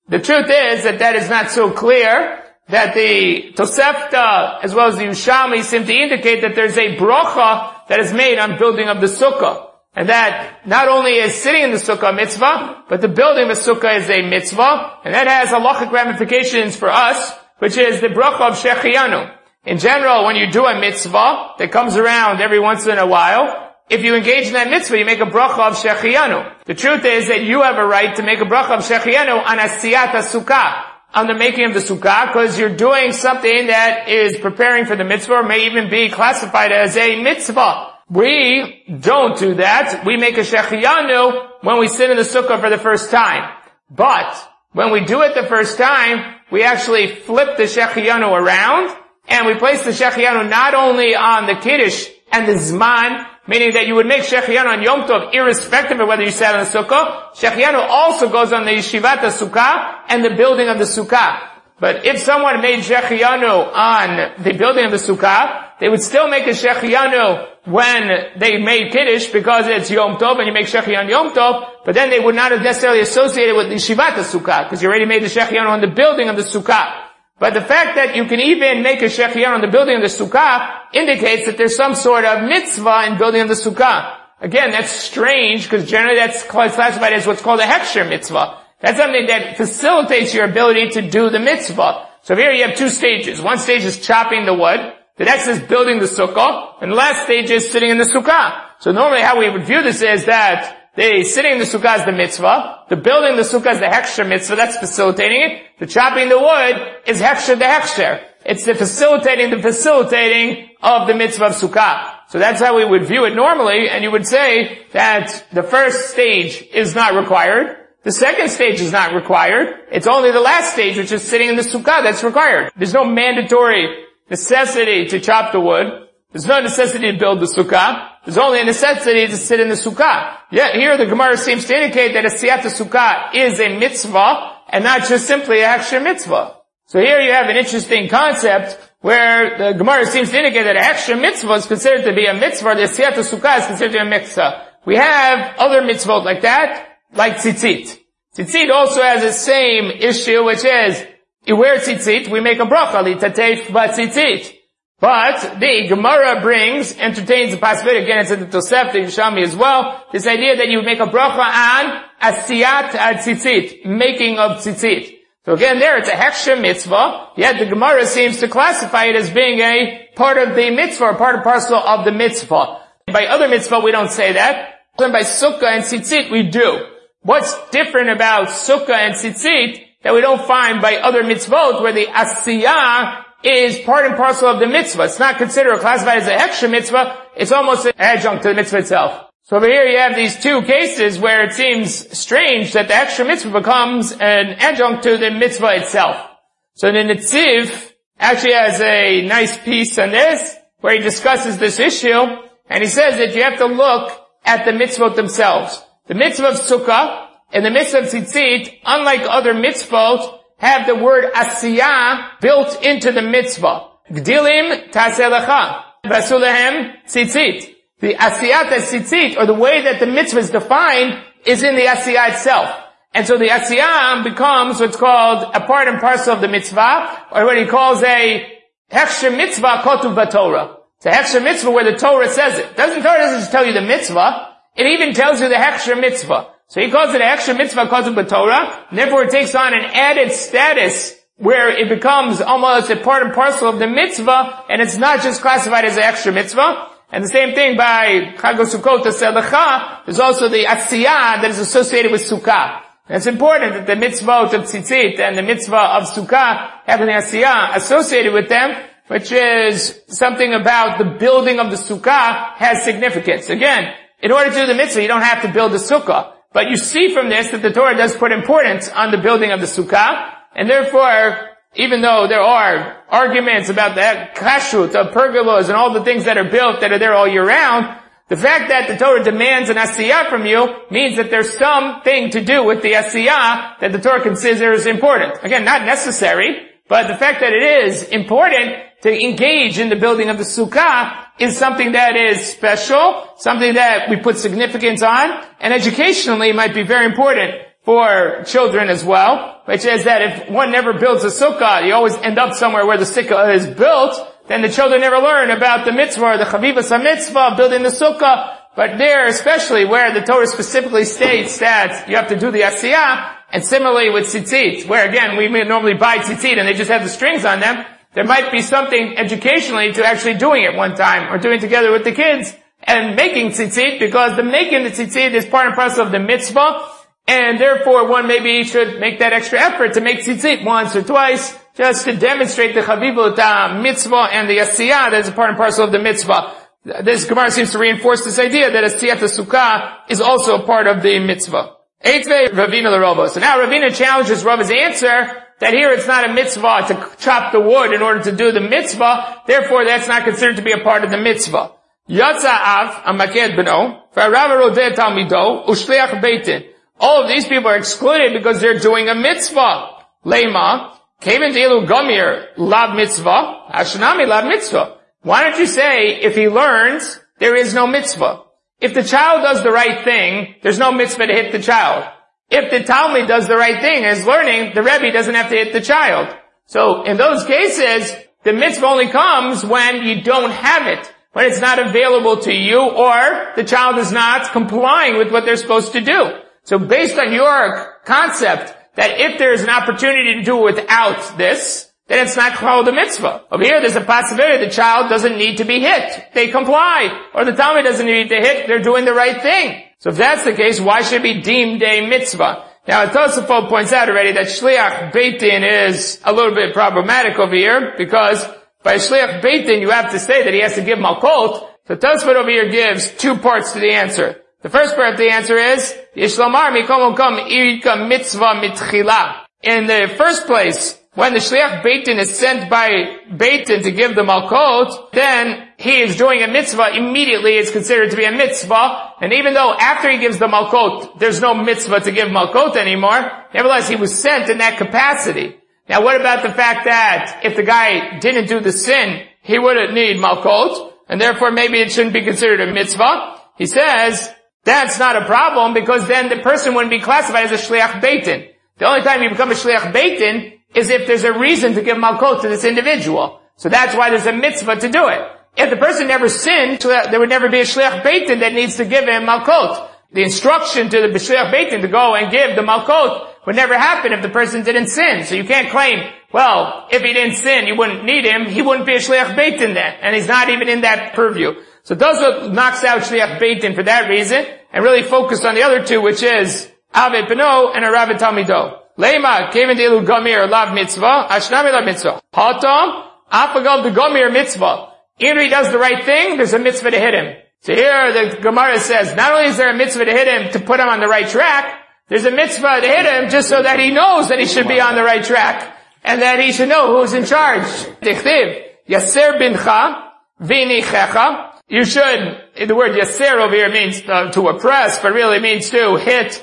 The truth is that that is not so clear, that the Tosefta as well as the Yerushalmi seem to indicate that there's a bracha that is made on building of the sukkah. And that not only is sitting in the sukkah a mitzvah, but the building of the sukkah is a mitzvah, and that has halachic ramifications for us, which is the bracha of Shechianu. In general, when you do a mitzvah that comes around every once in a while, if you engage in that mitzvah, you make a bracha of Shechianu. The truth is that you have a right to make a bracha of Shechianu on asiyat sukkah, on the making of the sukkah, because you're doing something that is preparing for the mitzvah, or may even be classified as a mitzvah. We don't do that. We make a Shechianu when we sit in the sukkah for the first time. But when we do it the first time, we actually flip the Shechianu around, and we place the Shechianu not only on the Kiddush and the Zman, meaning that you would make Shechianu on Yom Tov irrespective of whether you sat in the sukkah. Shechianu also goes on the Yeshivat Sukkah and the building of the sukkah. But if someone made Shechianu on the building of the sukkah, they would still make a Shechianu when they made Kiddush because it's Yom Tov and you make Shechianu Yom Tov, but then they would not have necessarily associated with the Yeshivat Sukkah because you already made the Shechianu on the building of the sukkah. But the fact that you can even make a Shechianu on the building of the sukkah indicates that there's some sort of mitzvah in building of the sukkah. Again, that's strange because generally that's classified as what's called a heksher mitzvah. That's something that facilitates your ability to do the mitzvah. So here you have two stages. One stage is chopping the wood. The next is building the sukkah. And the last stage is sitting in the sukkah. So normally how we would view this is that the sitting in the sukkah is the mitzvah. The building the sukkah is the heksher mitzvah. That's facilitating it. The chopping the wood is heksher the heksher. It's the facilitating the facilitating of the mitzvah of sukkah. So that's how we would view it normally. And you would say that the first stage is not required. The second stage is not required. It's only the last stage, which is sitting in the sukkah, that's required. There's no mandatory necessity to chop the wood. There's no necessity to build the sukkah. There's only a necessity to sit in the sukkah. Yet here the Gemara seems to indicate that a siyat sukkah is a mitzvah and not just simply a heksher mitzvah. So here you have an interesting concept where the Gemara seems to indicate that a heksher mitzvah is considered to be a mitzvah, the siyat sukkah is considered to be a mitzvah. We have other mitzvot like that, like tzitzit. Tzitzit also has the same issue, which is, you wear tzitzit, we make a bracha, litatef b'tzitzit. But the Gemara brings, entertains the possibility, again it's in the Tosefta, the Yerushalmi as well, this idea that you make a bracha on asiyat tzitzit, making of tzitzit. So again there it's a heksher mitzvah, yet the Gemara seems to classify it as being a part of the mitzvah, or part and parcel of the mitzvah. By other mitzvah we don't say that. Then by sukkah and tzitzit we do. What's different about sukkah and tzitzit that we don't find by other mitzvot where the asiyah is part and parcel of the mitzvah? It's not considered or classified as a heksher mitzvah. It's almost an adjunct to the mitzvah itself. So over here you have these two cases where it seems strange that the heksher mitzvah becomes an adjunct to the mitzvah itself. So the Netziv actually has a nice piece on this where he discusses this issue, and he says that you have to look at the mitzvot themselves. The mitzvah of sukkah and the mitzvah of tzitzit, unlike other mitzvot, have the word asiyah built into the mitzvah. Gdilim taseh lecha, v'asu lehem tzitzit. The asiyat tzitzit, or the way that the mitzvah is defined, is in the asiyah itself. And so the asiyah becomes what's called a part and parcel of the mitzvah, or what he calls a heksher mitzvah kotuv b'Torah. It's a heksher mitzvah where the Torah says it. Doesn't Torah doesn't just tell you the mitzvah, it even tells you the heksher mitzvah. So he calls it a heksher mitzvah kotuv b'Torah, and therefore it takes on an added status where it becomes almost a part and parcel of the mitzvah, and it's not just classified as a heksher mitzvah. And the same thing by Chag Sukkot Selecha, there's also the asiyah that is associated with sukkah. And it's important that the mitzvah of tzitzit and the mitzvah of sukkah have an asiyah associated with them, which is something about the building of the sukkah has significance. Again, in order to do the mitzvah, you don't have to build the sukkah. But you see from this that the Torah does put importance on the building of the sukkah, and therefore, even though there are arguments about the kashrut of pergolas and all the things that are built that are there all year round, the fact that the Torah demands an asiyah from you means that there's something to do with the asiyah that the Torah considers important. Again, not necessary, but the fact that it is important to engage in the building of the sukkah is something that is special, something that we put significance on, and educationally might be very important for children as well, which is that if one never builds a sukkah, you always end up somewhere where the sukkah is built, then the children never learn about the mitzvah or the chavivas ha-mitzvah, building the sukkah. But there, especially where the Torah specifically states that you have to do the asiyah, and similarly with tzitzit, where again, we normally buy tzitzit and they just have the strings on them, there might be something educationally to actually doing it one time, or doing it together with the kids, and making tzitzit, because the making the tzitzit is part and parcel of the mitzvah, and therefore one maybe should make that extra effort to make tzitzit once or twice, just to demonstrate the chavivut mitzvah and the asiyah that is a part and parcel of the mitzvah. This Gemara seems to reinforce this idea that asiyat sukkah is also a part of the mitzvah. Eitvei Ravina l'Rova. So now Ravina challenges Rava's answer that here it's not a mitzvah to chop the wood in order to do the mitzvah, therefore that's not considered to be a part of the mitzvah. Yatsa av amaked beno, v'Rava rodeh talmido, ushliach beitin. All of these people are excluded because they're doing a mitzvah. Lema, kevin deilu gomir lav mitzvah, hashanami lav mitzvah. Why don't you say, if he learns, there is no mitzvah? If the child does the right thing, there's no mitzvah to hit the child. If the Talmud does the right thing and is learning, the Rebbe doesn't have to hit the child. So in those cases, the mitzvah only comes when you don't have it, when it's not available to you, or the child is not complying with what they're supposed to do. So based on your concept that if there's an opportunity to do it without this, then it's not called a mitzvah. Over here, there's a possibility the child doesn't need to be hit. They comply. Or the Talmud doesn't need to hit. They're doing the right thing. So if that's the case, why should it be deemed a mitzvah? Now, Tosafot points out already that Shliach Beitin is a little bit problematic over here, because by Shliach Beitin, you have to say that he has to give Malkot. So Tosafot over here gives two parts to the answer. The first part of the answer is, Yishlamar mikom okom irika mitzvah mitchila. In the first place, when the Shliach Beitin is sent by Beitin to give the Malkot, then he is doing a mitzvah. Immediately it's considered to be a mitzvah. And even though after he gives the Malkot, there's no mitzvah to give Malkot anymore, nevertheless he was sent in that capacity. Now what about the fact that if the guy didn't do the sin, he wouldn't need Malkot, and therefore maybe it shouldn't be considered a mitzvah? He says, that's not a problem, because then the person wouldn't be classified as a Shliach Beitin. The only time you become a Shliach Beitin is if there's a reason to give Malkot to this individual. So that's why there's a mitzvah to do it. If the person never sinned, there would never be a Shliach Beitin that needs to give him Malkot. The instruction to the Shliach Beitin to go and give the Malkot would never happen if the person didn't sin. So you can't claim, well, if he didn't sin, you wouldn't need him. He wouldn't be a Shliach Beitin then. And he's not even in that purview. So Tosafot knocks out Shliach Beitin for that reason, and really focused on the other two, which is Ave Peno and Arav Talmido. Lema, kevin deilu gomir lav mitzvah, ashnami lav mitzvah. Hatam, afagal de gomir mitzvah. Either he does the right thing, there's a mitzvah to hit him. So here the Gemara says, not only is there a mitzvah to hit him to put him on the right track, there's a mitzvah to hit him just so that he knows that he should be on the right track, and that he should know who's in charge. Dichtiv, yaser bincha, vinichecha. You should, the word yaser over here means uh, to oppress, but really means to hit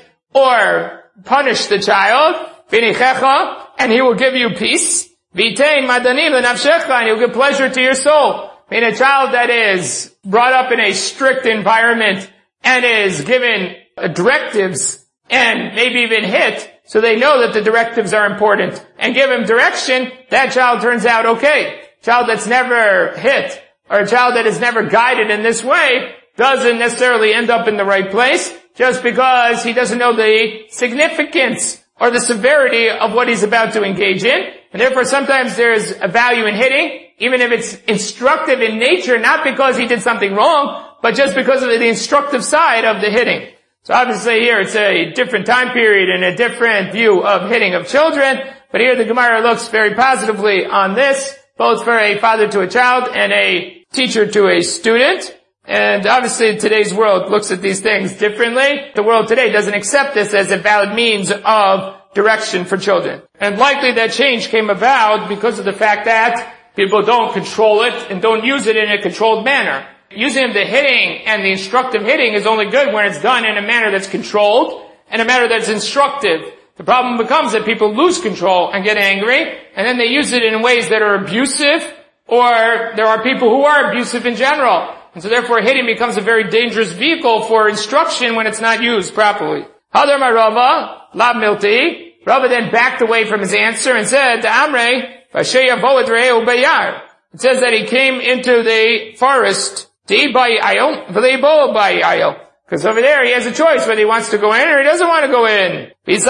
or punish the child, vinichecha, and he will give you peace. Vitein madanim lenafshecha, and he'll give pleasure to your soul. I mean, a child that is brought up in a strict environment and is given directives and maybe even hit, so they know that the directives are important, and give him direction, that child turns out okay. Child that's never hit, or a child that is never guided in this way, doesn't necessarily end up in the right place, just because he doesn't know the significance or the severity of what he's about to engage in. And therefore sometimes there's a value in hitting, even if it's instructive in nature, not because he did something wrong, but just because of the instructive side of the hitting. So obviously here it's a different time period and a different view of hitting of children, but here the Gemara looks very positively on this, both for a father to a child and a teacher to a student. And obviously today's world looks at these things differently. The world today doesn't accept this as a valid means of direction for children. And likely that change came about because of the fact that people don't control it and don't use it in a controlled manner. Using the hitting and the instructive hitting is only good when it's done in a manner that's controlled and a manner that's instructive. The problem becomes that people lose control and get angry, and then they use it in ways that are abusive, or there are people who are abusive in general. And so therefore hitting becomes a very dangerous vehicle for instruction when it's not used properly. Hadar Marava, lab milti. Rava then backed away from his answer and said to Amrei, it says that he came into the forest because over there he has a choice whether he wants to go in or he doesn't want to go in. If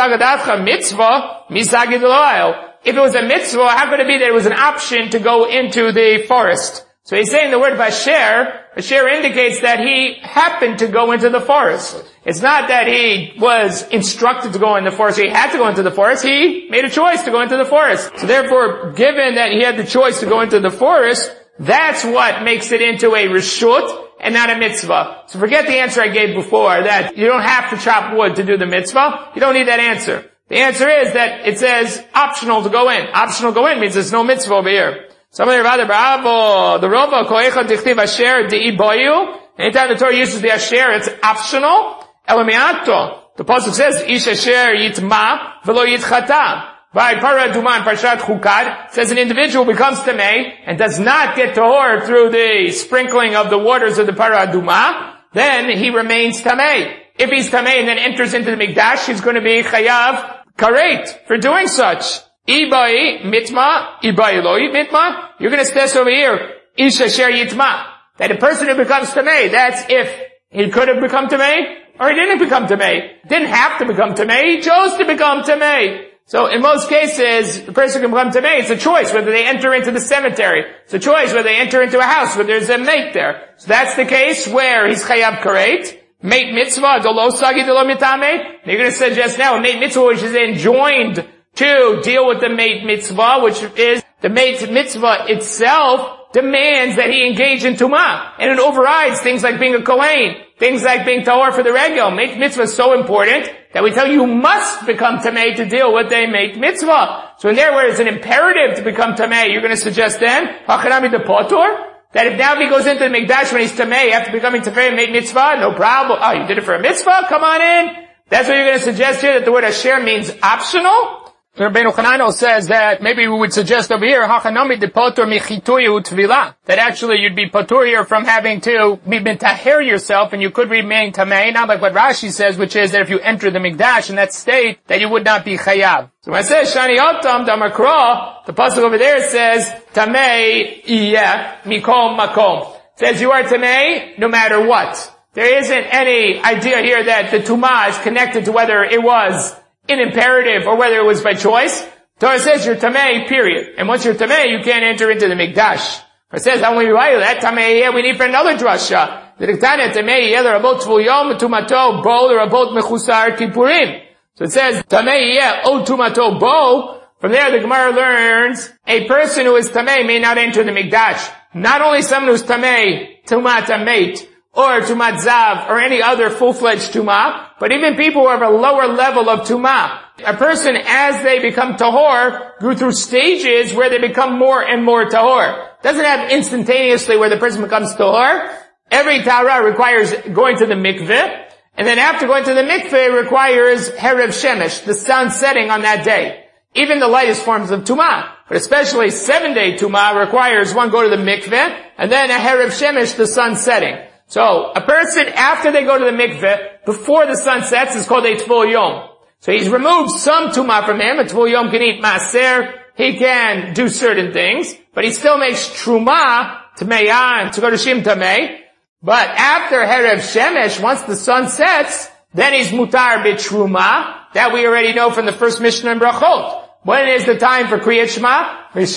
it was a mitzvah, how could it be that it was an option to go into the forest? So he's saying the word vasher. Vasher indicates that he happened to go into the forest. It's not that he was instructed to go in the forest. He had to go into the forest. He made a choice to go into the forest. So therefore, given that he had the choice to go into the forest, that's what makes it into a reshut and not a mitzvah. So forget the answer I gave before, that you don't have to chop wood to do the mitzvah. You don't need that answer. The answer is that it says optional to go in. Optional to go in means there's no mitzvah over here. Somebody rather bravo, the Rova koecha dichtiv asher deiboyu. Anytime the Torah uses the asher, it's optional. Elamiato. The pasuk says ish asher yitma velo yitchata. By Parah Adumah, Parshat Chukad, says an individual becomes tamei and does not get tahor through the sprinkling of the waters of the Parah Adumah, then he remains tamei. If he's tamei and then enters into the mikdash, he's going to be chayav karet for doing such. Ibai mitma, ibai loi mitma. You're going to stress over here, ish asher yitma. That a person who becomes tamei, that's if he could have become tamei or he didn't become tamei. Didn't have to become tamei, he chose to become tamei. So in most cases, the person can become tamei. It's a choice whether they enter into the cemetery. It's a choice whether they enter into a house where there's a mate there. So that's the case where he's chayav karet. Mate mitzvah, dolo sagi dolo mitame. You're going to suggest now a mate mitzvah which is enjoined to deal with the mate mitzvah, which is the mate mitzvah itself demands that he engage in tumah. And it overrides things like being a kohen, things like being tahor for the regel. Mate mitzvah is so important that we tell you you must become tamei to deal with a mate mitzvah. So in there where it's an imperative to become tamei, you're going to suggest then, hachanami de potor, that if now he goes into the mikdash when he's tamei after becoming tamei and mate mitzvah, no problem. Oh, you did it for a mitzvah? Come on in. That's what you're going to suggest here, that the word asher means optional. Rabbeinu Chananel says that maybe we would suggest over here, hachanami de potor michituyu tvila, that actually you'd be potor here from having to be mitaher yourself and you could remain tamei, not like what Rashi says, which is that if you enter the mikdash in that state, that you would not be chayav. So when it says shani otam damakra, the pasuk over there says tamei iyeh mikom makom. It says you are tamei no matter what. There isn't any idea here that the tumah is connected to whether it was in imperative or whether it was by choice. Torah says you're tamei, period. And once you're tamei, you can't enter into the mikdash. It says, how we write that tamei, yeah, we need for another drasha. The diktana tamei, yeah, rabot tvuyom, tumato, bo, rabot mechusar kippurim. So it says, tamei, yeah, o tumato, bo. From there, the Gemara learns, a person who is tamei may not enter the mikdash. Not only someone who's tamei, tumat mate, or tumat zav, or any other full-fledged tumah, but even people who have a lower level of tumah. A person, as they become tahor, go through stages where they become more and more tahor. Doesn't have instantaneously where the person becomes tahor. Every tahara requires going to the mikveh, and then after going to the mikveh requires herev shemesh, the sun setting on that day. Even the lightest forms of tumah, but especially seven-day tumah requires one go to the mikveh, and then a herev shemesh, the sun setting. So, a person, after they go to the mikveh, before the sun sets, is called a tvul yom. So he's removed some tumah from him. A tvul yom can eat maaser, he can do certain things, but he still makes truma, tameya, and to go to shim tamei. But after herev shemesh, once the sun sets, then he's mutar b'truma. That we already know from the first Mishnah in Brachot. When is the time for Kriyat Shema? The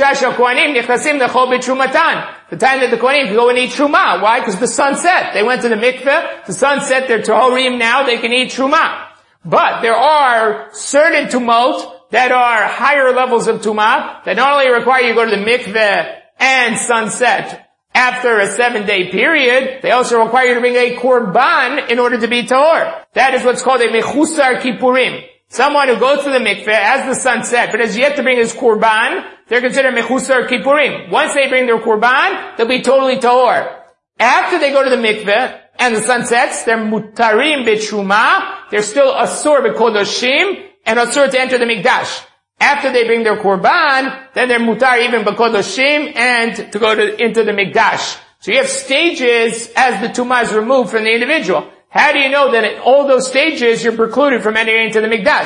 time that the Kohanim can go and eat Truma. Why? Because the sun set. They went to the mikveh, the sun set, they're Tahorim now, they can eat Truma. But there are certain Tumot that are higher levels of Tumah that not only require you to go to the mikveh and sunset after a seven-day period, they also require you to bring a korban in order to be Tahor. That is what's called a Mechusar Kippurim. Someone who goes to the mikveh as the sun set, but has yet to bring his korban, they're considered mechusar kippurim. Once they bring their korban, they'll be totally tahor. After they go to the mikveh and the sun sets, they're mutarim b'truma. They're still asur b'kodoshim and asur to enter the mikdash. After they bring their korban, then they're mutar even b'kodoshim and to go to, into the mikdash. So you have stages as the tumah is removed from the individual. How do you know that in all those stages you're precluded from entering into the mikdash?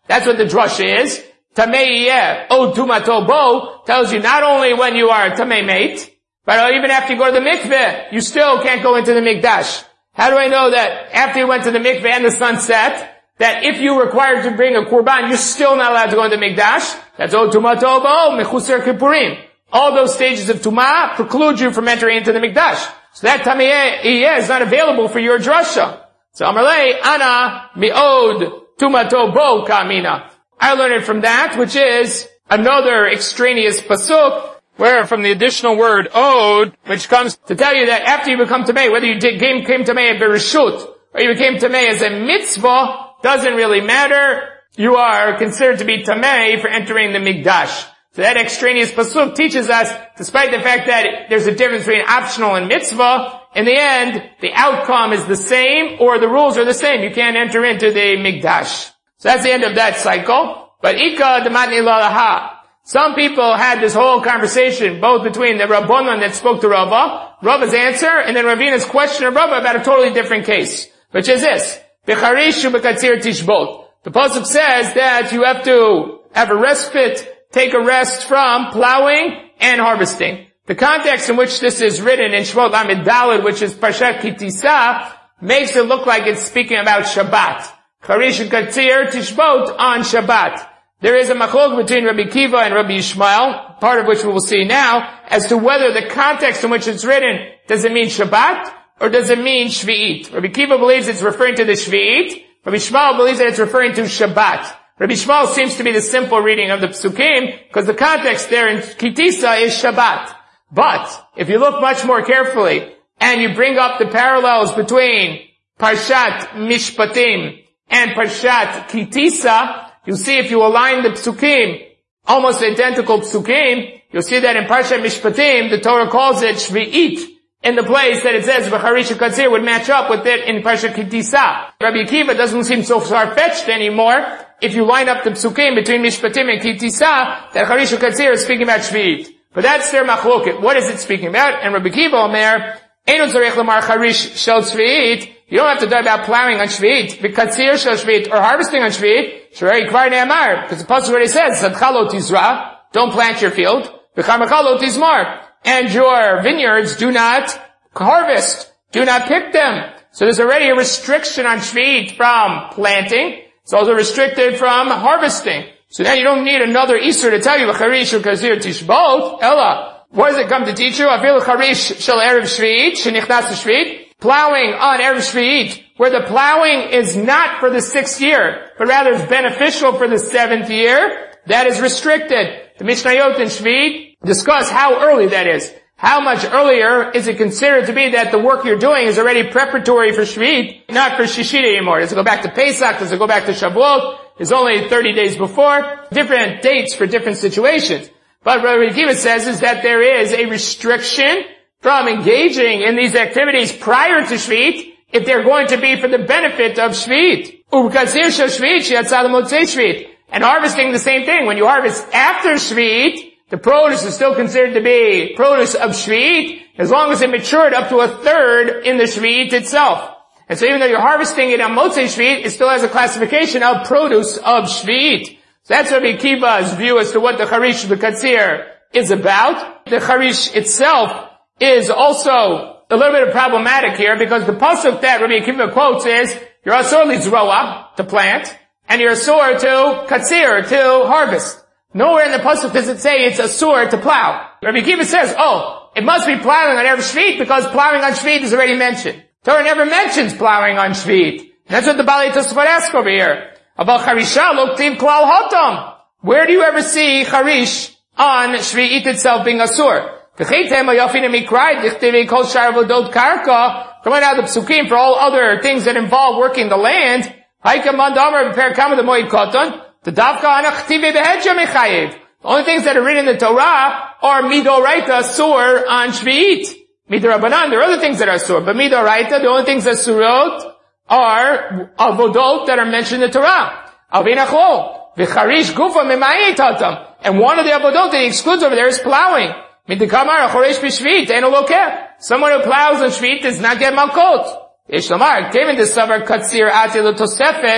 That's what the drasha is. Tamei yeh od tumato bo tells you not only when you are tamei mate, but even after you go to the mikveh, you still can't go into the mikdash. How do I know that after you went to the mikveh and the sun set, that if you were required to bring a korban, you're still not allowed to go into the mikdash? That's od tumato bo mechuser kippurim. All those stages of tumah preclude you from entering into the mikdash. So that tamei yeh is not available for your drasha. So Amarle, ana mi'od tumato bo kamina. I learned it from that, which is another extraneous pasuk, where from the additional word od, which comes to tell you that after you become tamei, whether you did, came, came tamei at bereshut, or you became tamei as a mitzvah, doesn't really matter. You are considered to be tamei for entering the mikdash. So that extraneous pasuk teaches us, despite the fact that there's a difference between optional and mitzvah, in the end, the outcome is the same, or the rules are the same. You can't enter into the mikdash. So that's the end of that cycle. But Ika Dematni Lalaha. Some people had this whole conversation, both between the Rabbanon that spoke to Rava, Rava's answer, and then Ravina's question of Rava about a totally different case, which is this. B'charishu b'katzir tishbot. The pasuk says that you have to have a respite, take a rest from plowing and harvesting. The context in which this is written in Shemot Lamed Daled, which is Parshat Kitisa, makes it look like it's speaking about Shabbat. Charish and Katzir Tishbot on Shabbat. There is a machlok between Rabbi Kiva and Rabbi Yishmael, part of which we will see now, as to whether the context in which it's written, does it mean Shabbat or does it mean Shvi'it? Rabbi Kiva believes it's referring to the Shvi'it. Rabbi Yishmael believes that it's referring to Shabbat. Rabbi Yishmael seems to be the simple reading of the Psukim, because the context there in Kitisa is Shabbat. But, if you look much more carefully, and you bring up the parallels between Parshat Mishpatim and Parshat Kitisa, you'll see if you align the Psukim, almost identical Psukim, you'll see that in Parshat Mishpatim, the Torah calls it Shvi'it, in the place that it says V'charish Katzir would match up with it in Parshat Kitisa. Rabbi Akiva doesn't seem so far-fetched anymore, if you line up the Psukim between Mishpatim and Kitisa, that Charish Katzir is speaking about Shvi'it. But that's their machloket. What is it speaking about? And Rabbi Kiva Omer, Einu tzarich lamar charish shel shvi'it. You don't have to talk about plowing on Shvi'it, v'katzir shel shvi'it, or harvesting on Shvi'it. Shrei kvar ne'amar, because the pasuk already says, Sadcha lo tizra, don't plant your field, v'chamecha lo tizmar, and your vineyards do not harvest, do not pick them. So there's already a restriction on Shvi'it from planting. It's also restricted from harvesting. So now you don't need another Easter to tell you, V'charish u'kazir tishbot, Ella. What does it come to teach you? Avil charish shel erev shvi'it, shenichnas shvi'it. Plowing on erev shvi'it, where the plowing is not for the sixth year, but rather is beneficial for the seventh year, that is restricted. The Mishnayot in Shvi'it discuss how early that is. How much earlier is it considered to be that the work you're doing is already preparatory for Shvi'it, not for Shishit anymore? Does it go back to Pesach? Does it go back to Shavuot? It's only thirty days before. Different dates for different situations. But what Rabbi Akiva says is that there is a restriction from engaging in these activities prior to Shvi'it if they're going to be for the benefit of Shvi'it. And harvesting the same thing. When you harvest after Shvi'it, the produce is still considered to be produce of Shvi'it as long as it matured up to a third in the Shvi'it itself. And so even though you're harvesting it on Motzei Shvi'it, it still has a classification of produce of Shvi'it. So that's Rabbi Akiva's view as to what the Charish B'Katzir is about. The Charish itself is also a little bit problematic here because the pasuk that Rabbi Akiva quotes is, you're asur lizroa, to plant, and you're asur to katzir, to harvest. Nowhere in the pasuk does it say it's asur to plow. Rabbi Akiva says, oh, it must be plowing on every Shvi'it because plowing on Shvi'it is already mentioned. Torah never mentions plowing on Shvi'it. And that's what the Balei Tosafot asks over here. About Charisha, lo ktiv klal hotam. Where do you ever see Charish on Shvi'it itself being asur? Coming out of the psukim for all other things that involve working the land. The only things that are written in the Torah are midoraita asur on Shvi'it. Midorabanan, there are other things that are asur, but midoraita, the only things that surot are avodot that are mentioned in the Torah. Alvinachol, v'charish gufa mimayetatam. And one of the avodot that he excludes over there is plowing. Someone who plows on Shvi'it does not get malkot. Yeshlamar, given the savar katzir ati l'tosefet,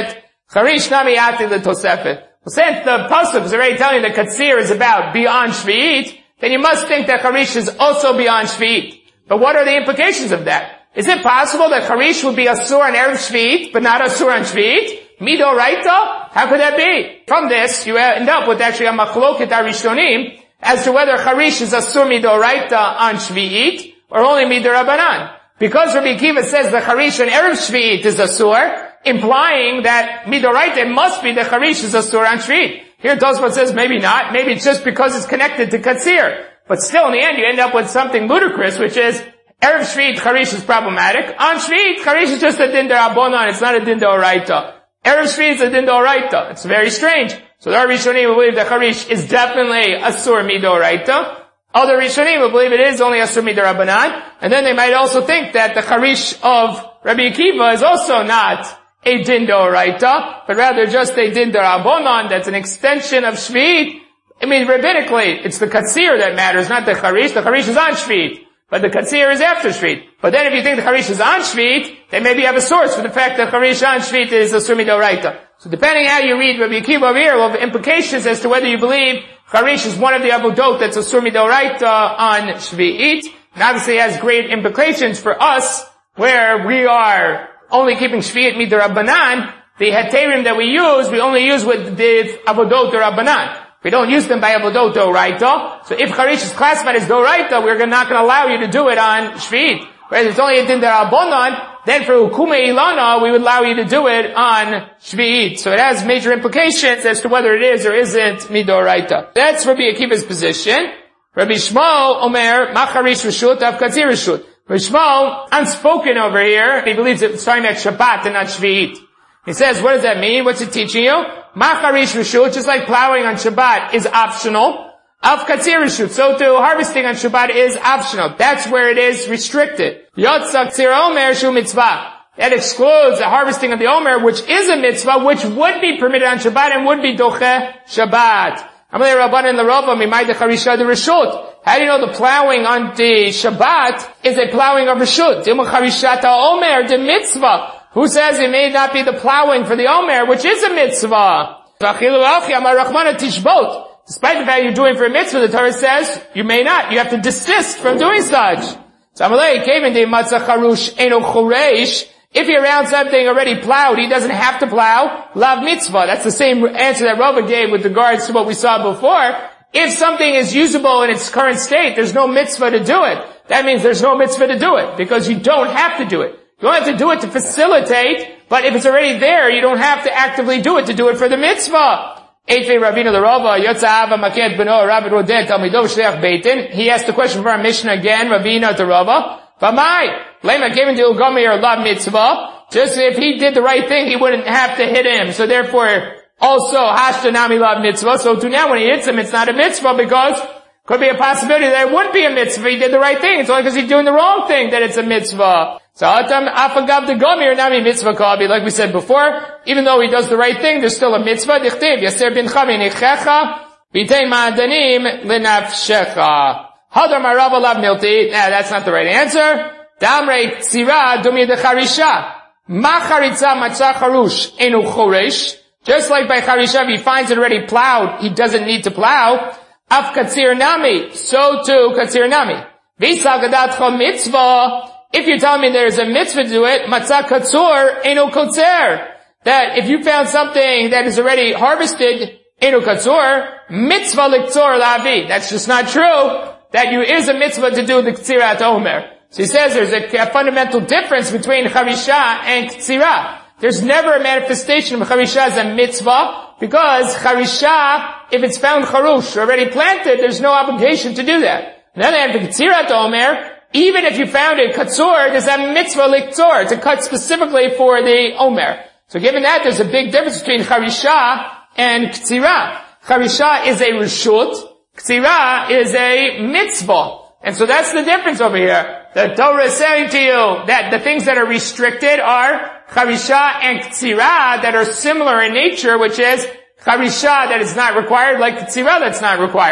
Charish nami ati l'tosefet. Well, since the pasuk is already telling you that katsir is about beyond Shvi'it, then you must think that Charish is also beyond Shvi'it. But what are the implications of that? Is it possible that Charish would be asur on Erev Shvi'it, but not asur on Shvi'it? Midoraita? How could that be? From this, you end up with actually a machloket arishonim as to whether Charish is asur midoraita on Shvi'it or only midorabanan. Because Rabbi Akiva says the Charish on Erev Shvi'it is asur, implying that midoraita must be the Charish is asur on Shvi'it. Here Tosfot says maybe not. Maybe it's just because it's connected to Katsir. But still in the end you end up with something ludicrous, which is Erev Shvi'it Charish is problematic. On Shvi'it, Charish is just a din d'Rabbanan. It's not a din d'Oraita. Erev Shvi'it is a din d'Oraita. It's very strange. So the Rishonim will believe that Charish is definitely asur midoraita. Other Rishonim will believe it is only asur midorabanan. And then they might also think that the Charish of Rabbi Akiva is also not a din d'Oraita, but rather just a din d'Rabbanan that's an extension of Shvi'it. I mean, rabbinically, it's the Katsir that matters, not the Charish. The Charish is on Shvi'it, but the Katsir is after Shvi'it. But then if you think the Charish is on Shvi'it, then maybe you have a source for the fact that Charish on Shvi'it is asur midoraita. So depending how you read Rabbi Akiva over here will have implications as to whether you believe Charish is one of the avodot that's asur midoraita on Shvi'it. And obviously it has great implications for us, where we are only keeping Shvi'it midorabanan. The heterim that we use, we only use with the avodot d'Rabbanan. We don't use them by avodot d'Oraita. So if Charish is classified as d'Oraita, we're not going to allow you to do it on Shvi'it. Whereas it's only a din d'Rabbanan, then for Hukume Ilana, we would allow you to do it on Shvi'it. So it has major implications as to whether it is or isn't midoraita. That's Rabbi Akiva's position. Rabbi Shmuel Omer, Ma Charish Reshut, Av Katzir Reshut. Rabbi Shmuel, unspoken over here, he believes it's talking about Shabbat and not Shvi'it. He says, what does that mean? What's it teaching you? Ma Charish Reshut, just like plowing on Shabbat is optional. Av Katzir Reshut, so too harvesting on Shabbat is optional. That's where it is restricted. Yotzak Tzir Omer Shu Mitzvah. That excludes the harvesting of the Omer, which is a mitzvah, which would be permitted on Shabbat and would be doche Shabbat. Amalei Rabbanan l'Rava mimai de Charisha de Reshut. How do you know the plowing on the Shabbat is a plowing of Reshut? Dilma Charishat Omer de mitzvah. Who says it may not be the plowing for the Omer, which is a mitzvah? Vachilu Alchi Amar Rachmana Tishbot. Despite the fact you're doing for a mitzvah, the Torah says you may not. You have to desist from doing such. So Amalei came in the matzah charush eno choreish. If you're around something already plowed, he doesn't have to plow. Lav mitzvah. That's the same answer that Rava gave with regards to what we saw before. If something is usable in its current state, there's no mitzvah to do it. That means there's no mitzvah to do it, because you don't have to do it. You don't have to do it to facilitate, but if it's already there, you don't have to actively do it to do it for the mitzvah. Eitve Ravina l'Rava, Yotza Ava Maked Beno Rabbi Rodet Talmido Shleach Beitin. He asked the question for our Mishnah again, Ravina to Rava. V'mai, Lema came into Ugami or Lav Mitzvah. Just if he did the right thing, he wouldn't have to hit him. So therefore, also Hashtanami Lav Mitzvah. So to now when he hits him, it's not a mitzvah, because could be a possibility that it would be a mitzvah if he did the right thing. It's only because he's doing the wrong thing that it's a mitzvah. So Atam Afagav the Gomir Nami Mitzvah Kabi, like we said before, even though he does the right thing, there's still a mitzvah. Dichtiv Yaser bin Chami Nichecha B'tei Ma'adanim L'nafshecha. Hadar Marava Lav Milti. Nah, that's not the right answer. Damrei Tzira Dumi de Charisha. Ma Charitza Matzah Charush Enu Choresh. Just like by Charisha, if he finds it already plowed, he doesn't need to plow. Af Katzir Nami. So too Katzir Nami. V'isa Gadatcha Mitzvah. If you're telling me there's a mitzvah to do it, matzah katzur eno kotzer. That if you found something that is already harvested, eno katzur, mitzvah liktzor lavi. That's just not true. That you is a mitzvah to do the ktsirat omer. So he says there's a, a fundamental difference between charisha and ktsira. There's never a manifestation of charisha as a mitzvah, because charisha, if it's found charush, already planted, there's no obligation to do that. On the other hand, the ktsirat omer, even if you found a katzor, there's a mitzvah liktzor, to cut specifically for the omer. So given that, there's a big difference between charisha and ktsira. Charisha is a reshut, ktsira is a mitzvah. And so that's the difference over here. The Torah is saying to you that the things that are restricted are charisha and ktsira that are similar in nature, which is charisha that is not required, like ktsira that's not required.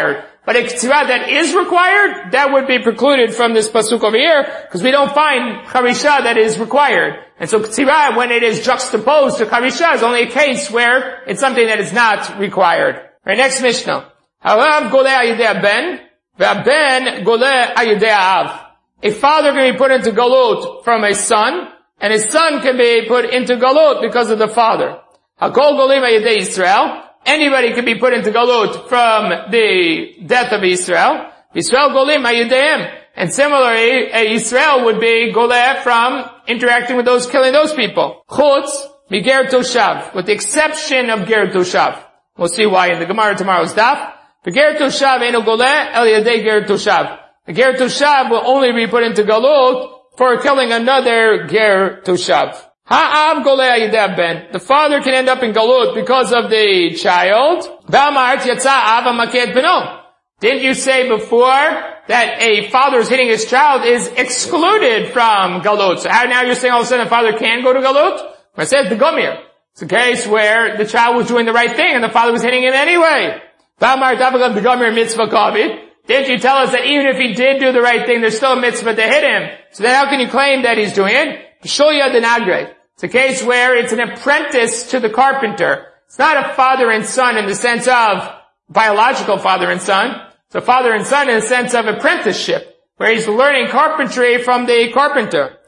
But a ktsira that is required, that would be precluded from this pasuk over here, because we don't find charisha that is required. And so ktsira, when it is juxtaposed to charisha, is only a case where it's something that is not required. Right, next Mishnah. Harav goleh ayidei ben, ve'aben goleh ayidei av. A father can be put into galut from a son, and his son can be put into galut because of the father. Hakol golim ayidei Yisrael. Anybody can be put into galut from the death of Israel. Yisrael golim ayideihem. And similarly, a Yisrael would be goleh from interacting with those, killing those people. Chutz miger toshav, with the exception of ger toshav. We'll see why in the Gemara tomorrow's daf. The ger toshav eino goleh el yadei ger toshav. The ger toshav will only be put into galut for killing another ger toshav. Ha'av goleh ayidei ben. The father can end up in galut because of the child. V'amart yatsa av ha'makeh beno. Didn't you say before that a father is hitting his child is excluded from galut? So how now you're saying all of a sudden a father can go to galut? I said the gomir. It's a case where the child was doing the right thing and the father was hitting him anyway. V'amart avagav the gomir mitzvah kavid. Didn't you tell us that even if he did do the right thing, there's still a mitzvah to hit him? So then how can you claim that he's doing it? Shoya denagre. It's a case where it's an apprentice to the carpenter. It's not a father and son in the sense of biological father and son. It's a father and son in the sense of apprenticeship, where he's learning carpentry from the carpenter.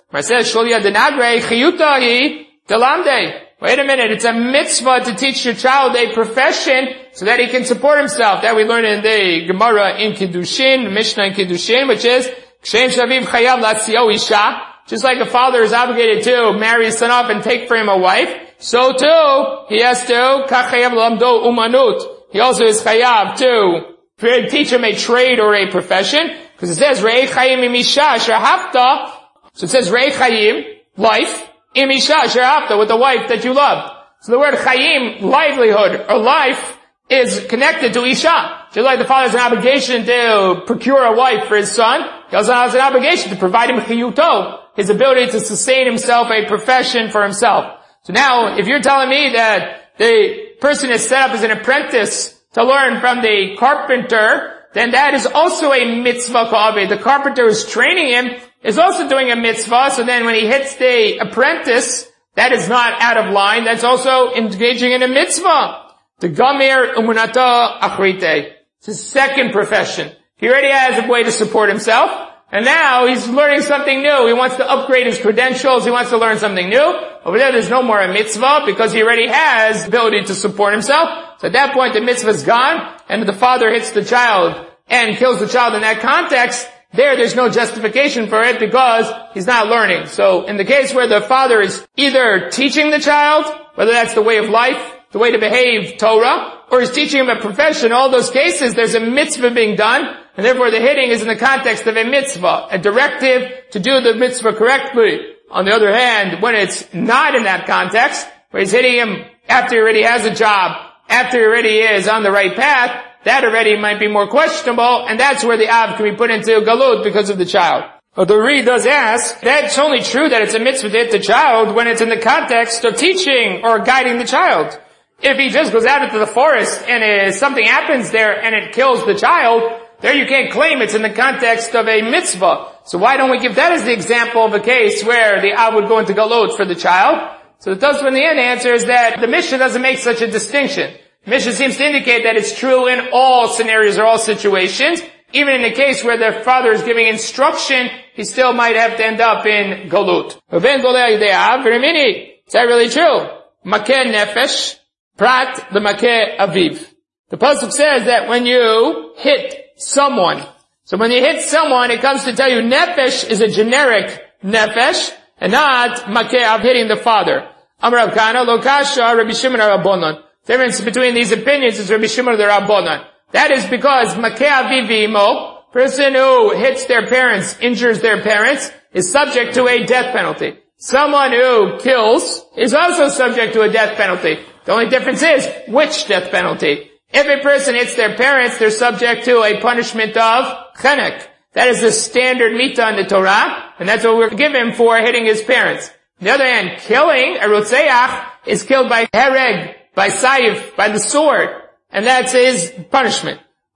Wait a minute, it's a mitzvah to teach your child a profession so that he can support himself. That we learn in the Gemara in Kiddushin, Mishnah in Kiddushin, which is, just like a father is obligated to marry his son off and take for him a wife, so too, he has to, he also is chayav to teach him a trade or a profession, because it says, Re'ei chayim imisha sherhafta, so it says, Re'ei chayim, life, imisha sherhafta, with the wife that you love. So the word chayim, livelihood, or life, is connected to isha. Just like the father has an obligation to procure a wife for his son, he also has an obligation to provide him chiyuto, his ability to sustain himself, a profession for himself. So now, if you're telling me that the person is set up as an apprentice to learn from the carpenter, then that is also a mitzvah ka'aveh. The carpenter who's training him is also doing a mitzvah, so then when he hits the apprentice, that is not out of line, that's also engaging in a mitzvah. The gamir umunata achrite. It's his second profession. He already has a way to support himself, and now he's learning something new. He wants to upgrade his credentials, he wants to learn something new. Over there, there's no more a mitzvah, because he already has the ability to support himself. So at that point, the mitzvah's gone, and the father hits the child and kills the child in that context. There, there's no justification for it because he's not learning. So in the case where the father is either teaching the child, whether that's the way of life, the way to behave Torah, or is teaching him a profession, all those cases, there's a mitzvah being done, and therefore the hitting is in the context of a mitzvah, a directive to do the mitzvah correctly. On the other hand, when it's not in that context, where he's hitting him after he already has a job, after he already is on the right path, that already might be more questionable, and that's where the Av can be put into galut because of the child. But the Ri does ask, that's only true that it's a mitzvah to hit the child when it's in the context of teaching or guiding the child. If he just goes out into the forest and uh, something happens there and it kills the child, there you can't claim it's in the context of a mitzvah. So why don't we give that as the example of a case where the Av would go into galut for the child? So the Tosfos in the end answers that the Mishnah doesn't make such a distinction. The Mishnah seems to indicate that it's true in all scenarios or all situations. Even in a case where the father is giving instruction, he still might have to end up in galut. Is that really true? Makeh nefesh. Prat the makeh aviv. The pasuk says that when you hit someone, so when you hit someone, it comes to tell you nefesh is a generic nefesh, and not makeh of hitting the father. Amar Rav Kana lo kasha Rabbi Shimon Rabbanon. The difference between these opinions is Rabbi Shimon the Rabbanon. That is because makeh aviv imo, person who hits their parents, injures their parents, is subject to a death penalty. Someone who kills is also subject to a death penalty. The only difference is, which death penalty? If a person hits their parents, they're subject to a punishment of chenek. That is the standard mita in the Torah, and that's what we're given for hitting his parents. On the other hand, killing, a rotzeach, is killed by hereg, by saif, by the sword, and that's his punishment.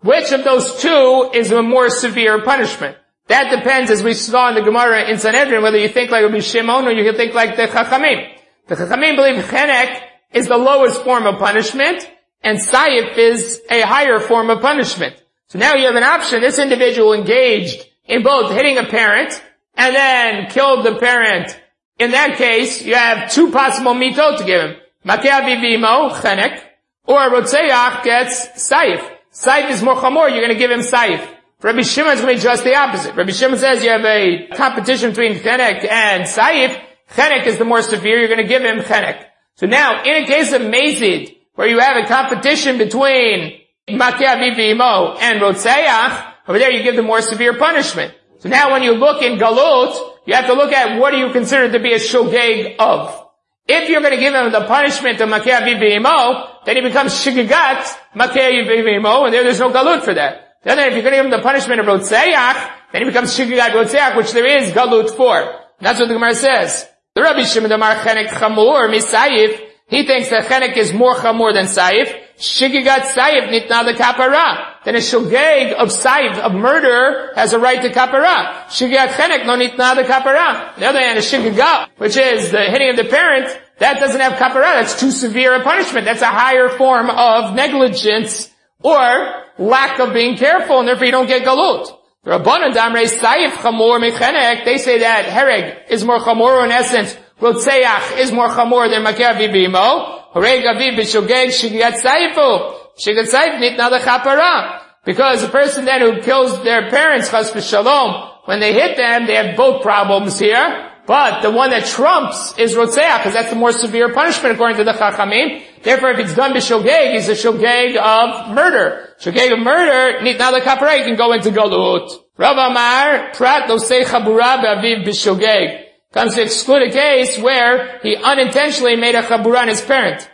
which of those two is a more severe punishment? That depends, as we saw in the Gemara in Sanhedrin, whether you think like Rabbi Shimon or you think like the Chachamim. The Chachamim believe chenek is the lowest form of punishment, and saif is a higher form of punishment. So now you have an option. This individual engaged in both hitting a parent and then killed the parent. In that case, you have two possible mitot to give him. Makeh aviv v'imo, chenek, or rotzeach gets saif. Saif is more chamor, you're going to give him saif. Rabbi Shimon is going to be just the opposite. Rabbi Shimon says you have a competition between chenek and saif. Chenek is the more severe, you're going to give him chenek. So now, in a case of mezid, where you have a competition between makeh aviv v'imo and rotzeach, over there you give the more severe punishment. So now when you look in galut, you have to look at what do you consider to be a shogeg of. If you're going to give him the punishment of makeh aviv v'imo, then he becomes shigagat makeh aviv v'imo, and there there's no galut for that. Then if you're going to give him the punishment of rotzeach, then he becomes shigagat rotzeach, which there is galut for. And that's what the Gemara says. The Rabbi Shimon Amar chenek chamur misayif, he thinks that chenek is more chamur than saif. Shigagat saif nitna the kapara. Then a shogeg of saif, of murder, has a right to kapara. Shigagat chenek no nitna the kapara. The other hand, a shigagat, which is the hitting of the parent, that doesn't have kapara. That's too severe a punishment. That's a higher form of negligence or lack of being careful, and therefore you don't get galut. The Rabbanan Damrei saif chamur mechenek, they say that hereg is more chamur in essence. Rotzeach is more chamor than makeh aviv v'imo. Horeg aviv b'shogeg shigat saifu. Shigat saif nitna the chapara. Because the person then who kills their parents, chas v'shalom, when they hit them, they have both problems here. But the one that trumps is rotzeach, because that's the more severe punishment according to the chachamim. Therefore, if it's done b'shogeg, it's a shogeg of murder. Shogeg of murder, nitna the chapara, you can go into galut. Rav Amar, prat lo sei chabura b'aviv b'shogeg. Comes to exclude a case where he unintentionally made a chabura on his parent.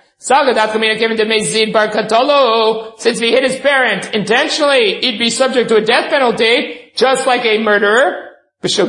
Since he hit his parent intentionally, he'd be subject to a death penalty, just like a murderer. Just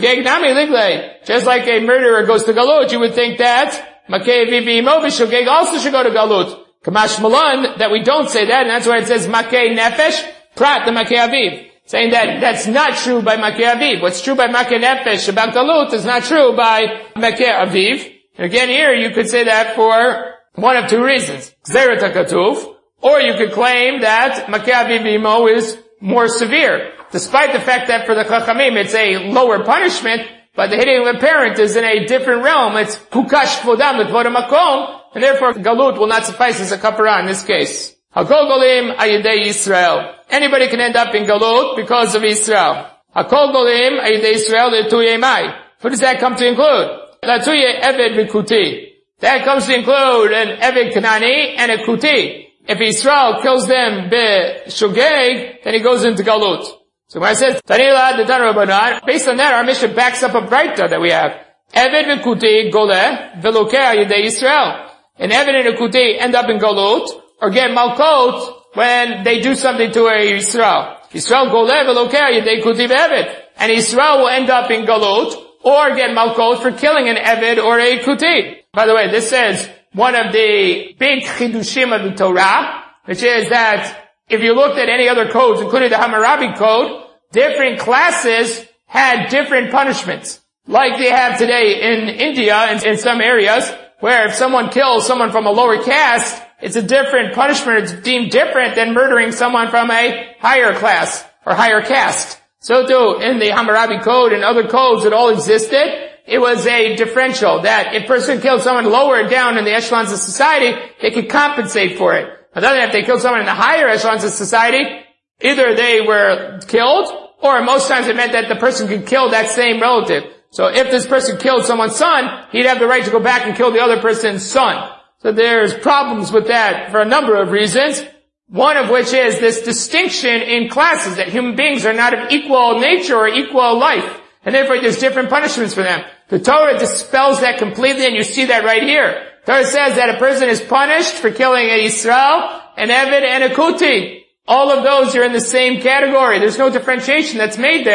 like a murderer goes to galut, you would think that makeh aviv v'imo b'shogeg also should go to galut. Kamash malan, that we don't say that, and that's why it says makeh nefesh, prat the makeh aviv. Saying that that's not true by makeh aviv. What's true by makeh nefesh about galut is not true by makeh aviv. And again here, you could say that for one of two reasons. Gzeirat hakatuv, or you could claim that makeh aviv v'imo is more severe. Despite the fact that for the chachamim it's a lower punishment, but the hitting of a parent is in a different realm. It's hukash kvodam l'kvod hamakom, and therefore galut will not suffice as a kapara in this case. Hakol golim ayidei Yisrael. Anybody can end up in galut because of Israel. Hakol golim ayidei Yisrael letuye mai. What does that come to include? Letuye eved v'kuti. That comes to include an eved kanani and a kuti. If Israel kills them b'shogeg, then he goes into galut. So when I said Tanila the Tan Rabbanan, based on that, our mission backs up a braita that we have. Eved v'kuti goleh velokeh ayidei Yisrael. An eved and a kuti end up in galut, or get malkot when they do something to a Yisrael. Yisrael goleh velokeh ayidei kuti v'eved. And Yisrael will end up in galut, or get malkot for killing an eved or a kuti. By the way, this says one of the big chidushim of the Torah, which is that if you looked at any other codes, including the Hammurabi code, different classes had different punishments. Like they have today in India and in some areas, where if someone kills someone from a lower caste, it's a different punishment. It's deemed different than murdering someone from a higher class or higher caste. So too, in the Hammurabi code and other codes that all existed, it was a differential that if a person killed someone lower down in the echelons of society, they could compensate for it. On the other hand, if they killed someone in the higher echelons of society, either they were killed, or most times it meant that the person could kill that same relative. So if this person killed someone's son, he'd have the right to go back and kill the other person's son. So there's problems with that for a number of reasons. One of which is this distinction in classes, that human beings are not of equal nature or equal life. And therefore there's different punishments for them. The Torah dispels that completely, and you see that right here. The Torah says that a person is punished for killing a Yisrael, an Eved, and a Kuti. All of those are in the same category. There's no differentiation that's made there.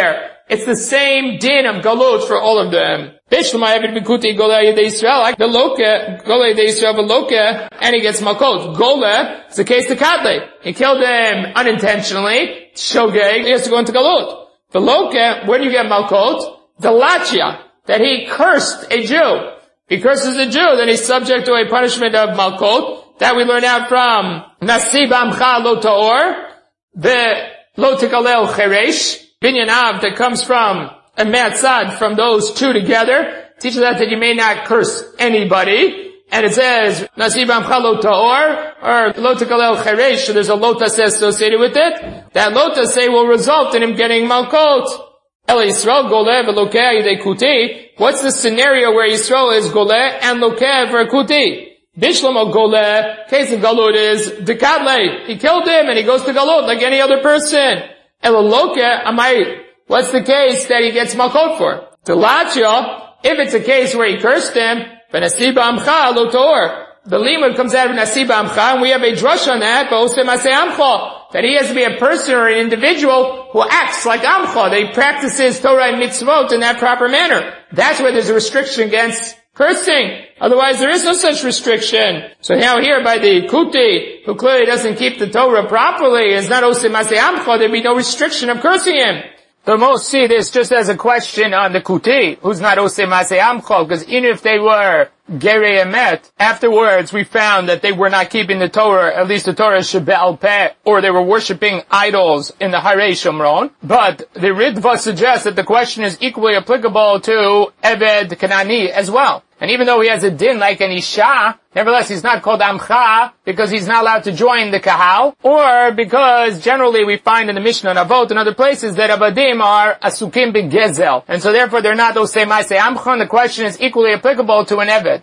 it's the same din of galut for all of them. Bishlama Eved Bikuti Gola Yedei Yisrael, like the Loka, Gola Yedei Yisrael, Loka, and he gets Malkot. Gola, it's the case to Kadle. He killed him unintentionally, Shogeg, he has to go into galut. The Loka, where do you get Malkot? The Lachia, that he cursed a Jew. If he curses a Jew, then he's subject to a punishment of Malkot. That we learn out from Nasib Amcha Lo Ta'or, the Lo Tikalel Cheresh, Binyan Av that comes from a Matzad from those two together. Teaches that that you may not curse anybody. And it says, Nasib Amcha Lo Ta'or, or Lo Tikalel Cheresh, so there's a Lo Taseh associated with it. That Lo Taseh will result in him getting Malkot. El Yisrael Goleh v'Lokeh Yidei Kuti. What's the scenario where Yisrael is Goleh and Lokeh for Kuti? Bishlam Goleh, case of Galut is Dekadle. He killed him and he goes to Galut like any other person. El Lokeh Amai. What's the case that he gets Malkot for? Telachia, if it's a case where he cursed him, V'Nasiba Amcha Lo Tor. The limud comes out of Nasiba Amcha, and we have a drush on that, that he has to be a person or an individual who acts like Amcha, that he practices Torah and mitzvot in that proper manner. That's where there's a restriction against cursing. Otherwise, there is no such restriction. So now here by the Kuti, who clearly doesn't keep the Torah properly, is not Oseh Maseh Amcha, there'd be no restriction of cursing him. The most see this just as a question on the Kuti, who's not Oseh Maseh Amcha, because even if they were Gerei Emet, afterwards we found that they were not keeping the Torah, at least the Torah Shebe'al Peh, or they were worshipping idols in the Harei Shomron. But the Ritva suggests that the question is equally applicable to Eved Kanani as well. And even though he has a din like an Isha, nevertheless he's not called Amcha because he's not allowed to join the Kahal, or because generally we find in the Mishnah and Avot and other places that Avadim are Asukim B'Gezel. And so therefore they're not Oseh Maseh Amcha, and the question is equally applicable to an Eved.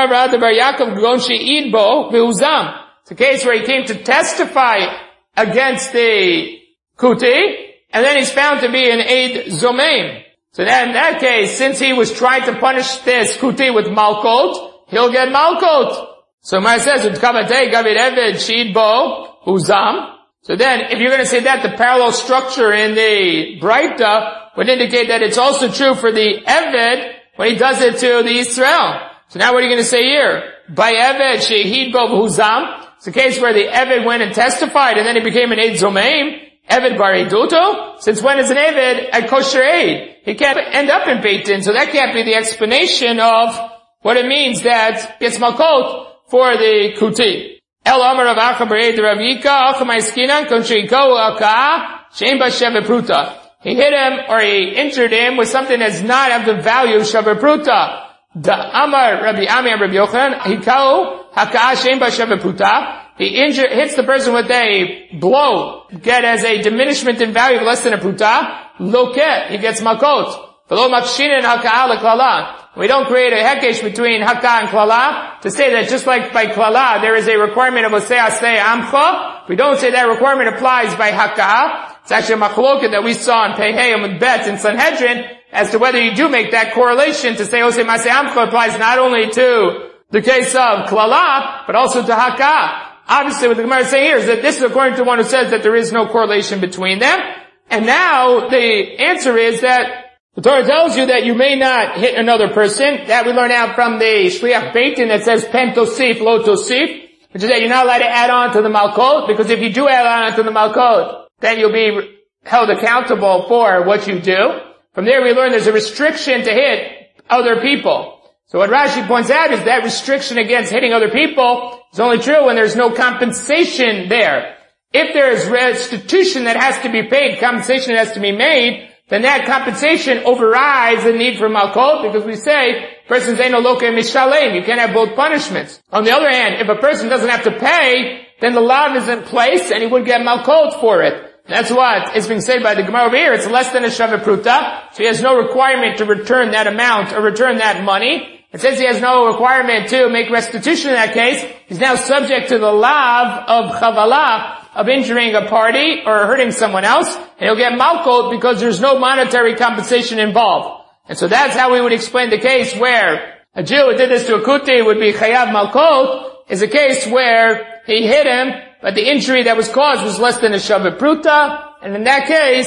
It's a case where he came to testify against the Kuti, and then he's found to be an Eid Zomeim. So then in that case, since he was trying to punish this Kuti with Malkot, he'll get Malkot. So Mar says, Utkavatei Gavid Eved Shid Bo Uzam. So then, if you're going to say that, the parallel structure in the Braita would indicate that it's also true for the Eved when he does it to the Yisrael. So now what are you going to say here? By Eved Shehid Bo Uzam. It's a case where the Eved went and testified and then he became an Eid Zomeim. Eved bar Eiduto? Since when is an Eved a kosher Eid? He can't end up in Beit Din, so that can't be the explanation of what it means that it's Malkot for the Kuti. El Amar Rav Acha bar Eid Rav Yika, Acha Maiskinan, Konshiko Aka, Shein ba Sheve Pruta. He hit him, or he injured him with something that's not of the value of Sheve Pruta. The Amar Rabbi Ami and Rabbi Yochanan, Hikao, Haka Shein ba Sheve Pruta. He injure, hits the person with a blow, get as a diminishment in value of less than a pruta, loket, he gets makot. V'lo makshinin haka'a l'klala. We don't create a hekesh between haka and klala to say that just like by klala there is a requirement of oseh aseh amcha, we don't say that requirement applies by haka. It's actually a machloket that we saw in Pehei and Bet in Sanhedrin as to whether you do make that correlation to say oseh maseh amcha applies not only to the case of klala, but also to haka. Obviously what the Gemara is saying here is that this is according to one who says that there is no correlation between them. And now the answer is that the Torah tells you that you may not hit another person. That we learn out from the Shliach Beit Din that says pen tosif, lo tosif, which is that you're not allowed to add on to the Malkot, because if you do add on to the Malkot, then you'll be held accountable for what you do. From there we learn there's a restriction to hit other people. So what Rashi points out is that restriction against hitting other people is only true when there's no compensation there. If there is restitution that has to be paid, compensation that has to be made, then that compensation overrides the need for Malkot, because we say, person's Eino Loke Mishalem, you can't have both punishments. On the other hand, if a person doesn't have to pay, then the law is in place and he would get Malkot for it. That's what is being said by the Gemara over here. It's less than a Shave Pruta, so he has no requirement to return that amount or return that money. And since he has no requirement to make restitution in that case, he's now subject to the lav of chavala, of injuring a party or hurting someone else, and he'll get malkot because there's no monetary compensation involved. And so that's how we would explain the case where a Jew who did this to a kuti would be chayav malkot, is a case where he hit him, but the injury that was caused was less than a shavet pruta, and in that case,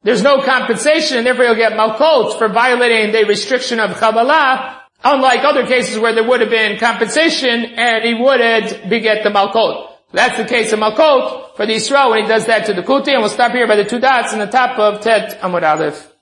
there's no compensation, and therefore he'll get malkot for violating the restriction of Kabbalah, unlike other cases where there would have been compensation and he wouldn't beget the malkot. That's the case of malkot for the Yisrael when he does that to the kuti, and we'll stop here by the two dots on the top of Tet Amud Aleph.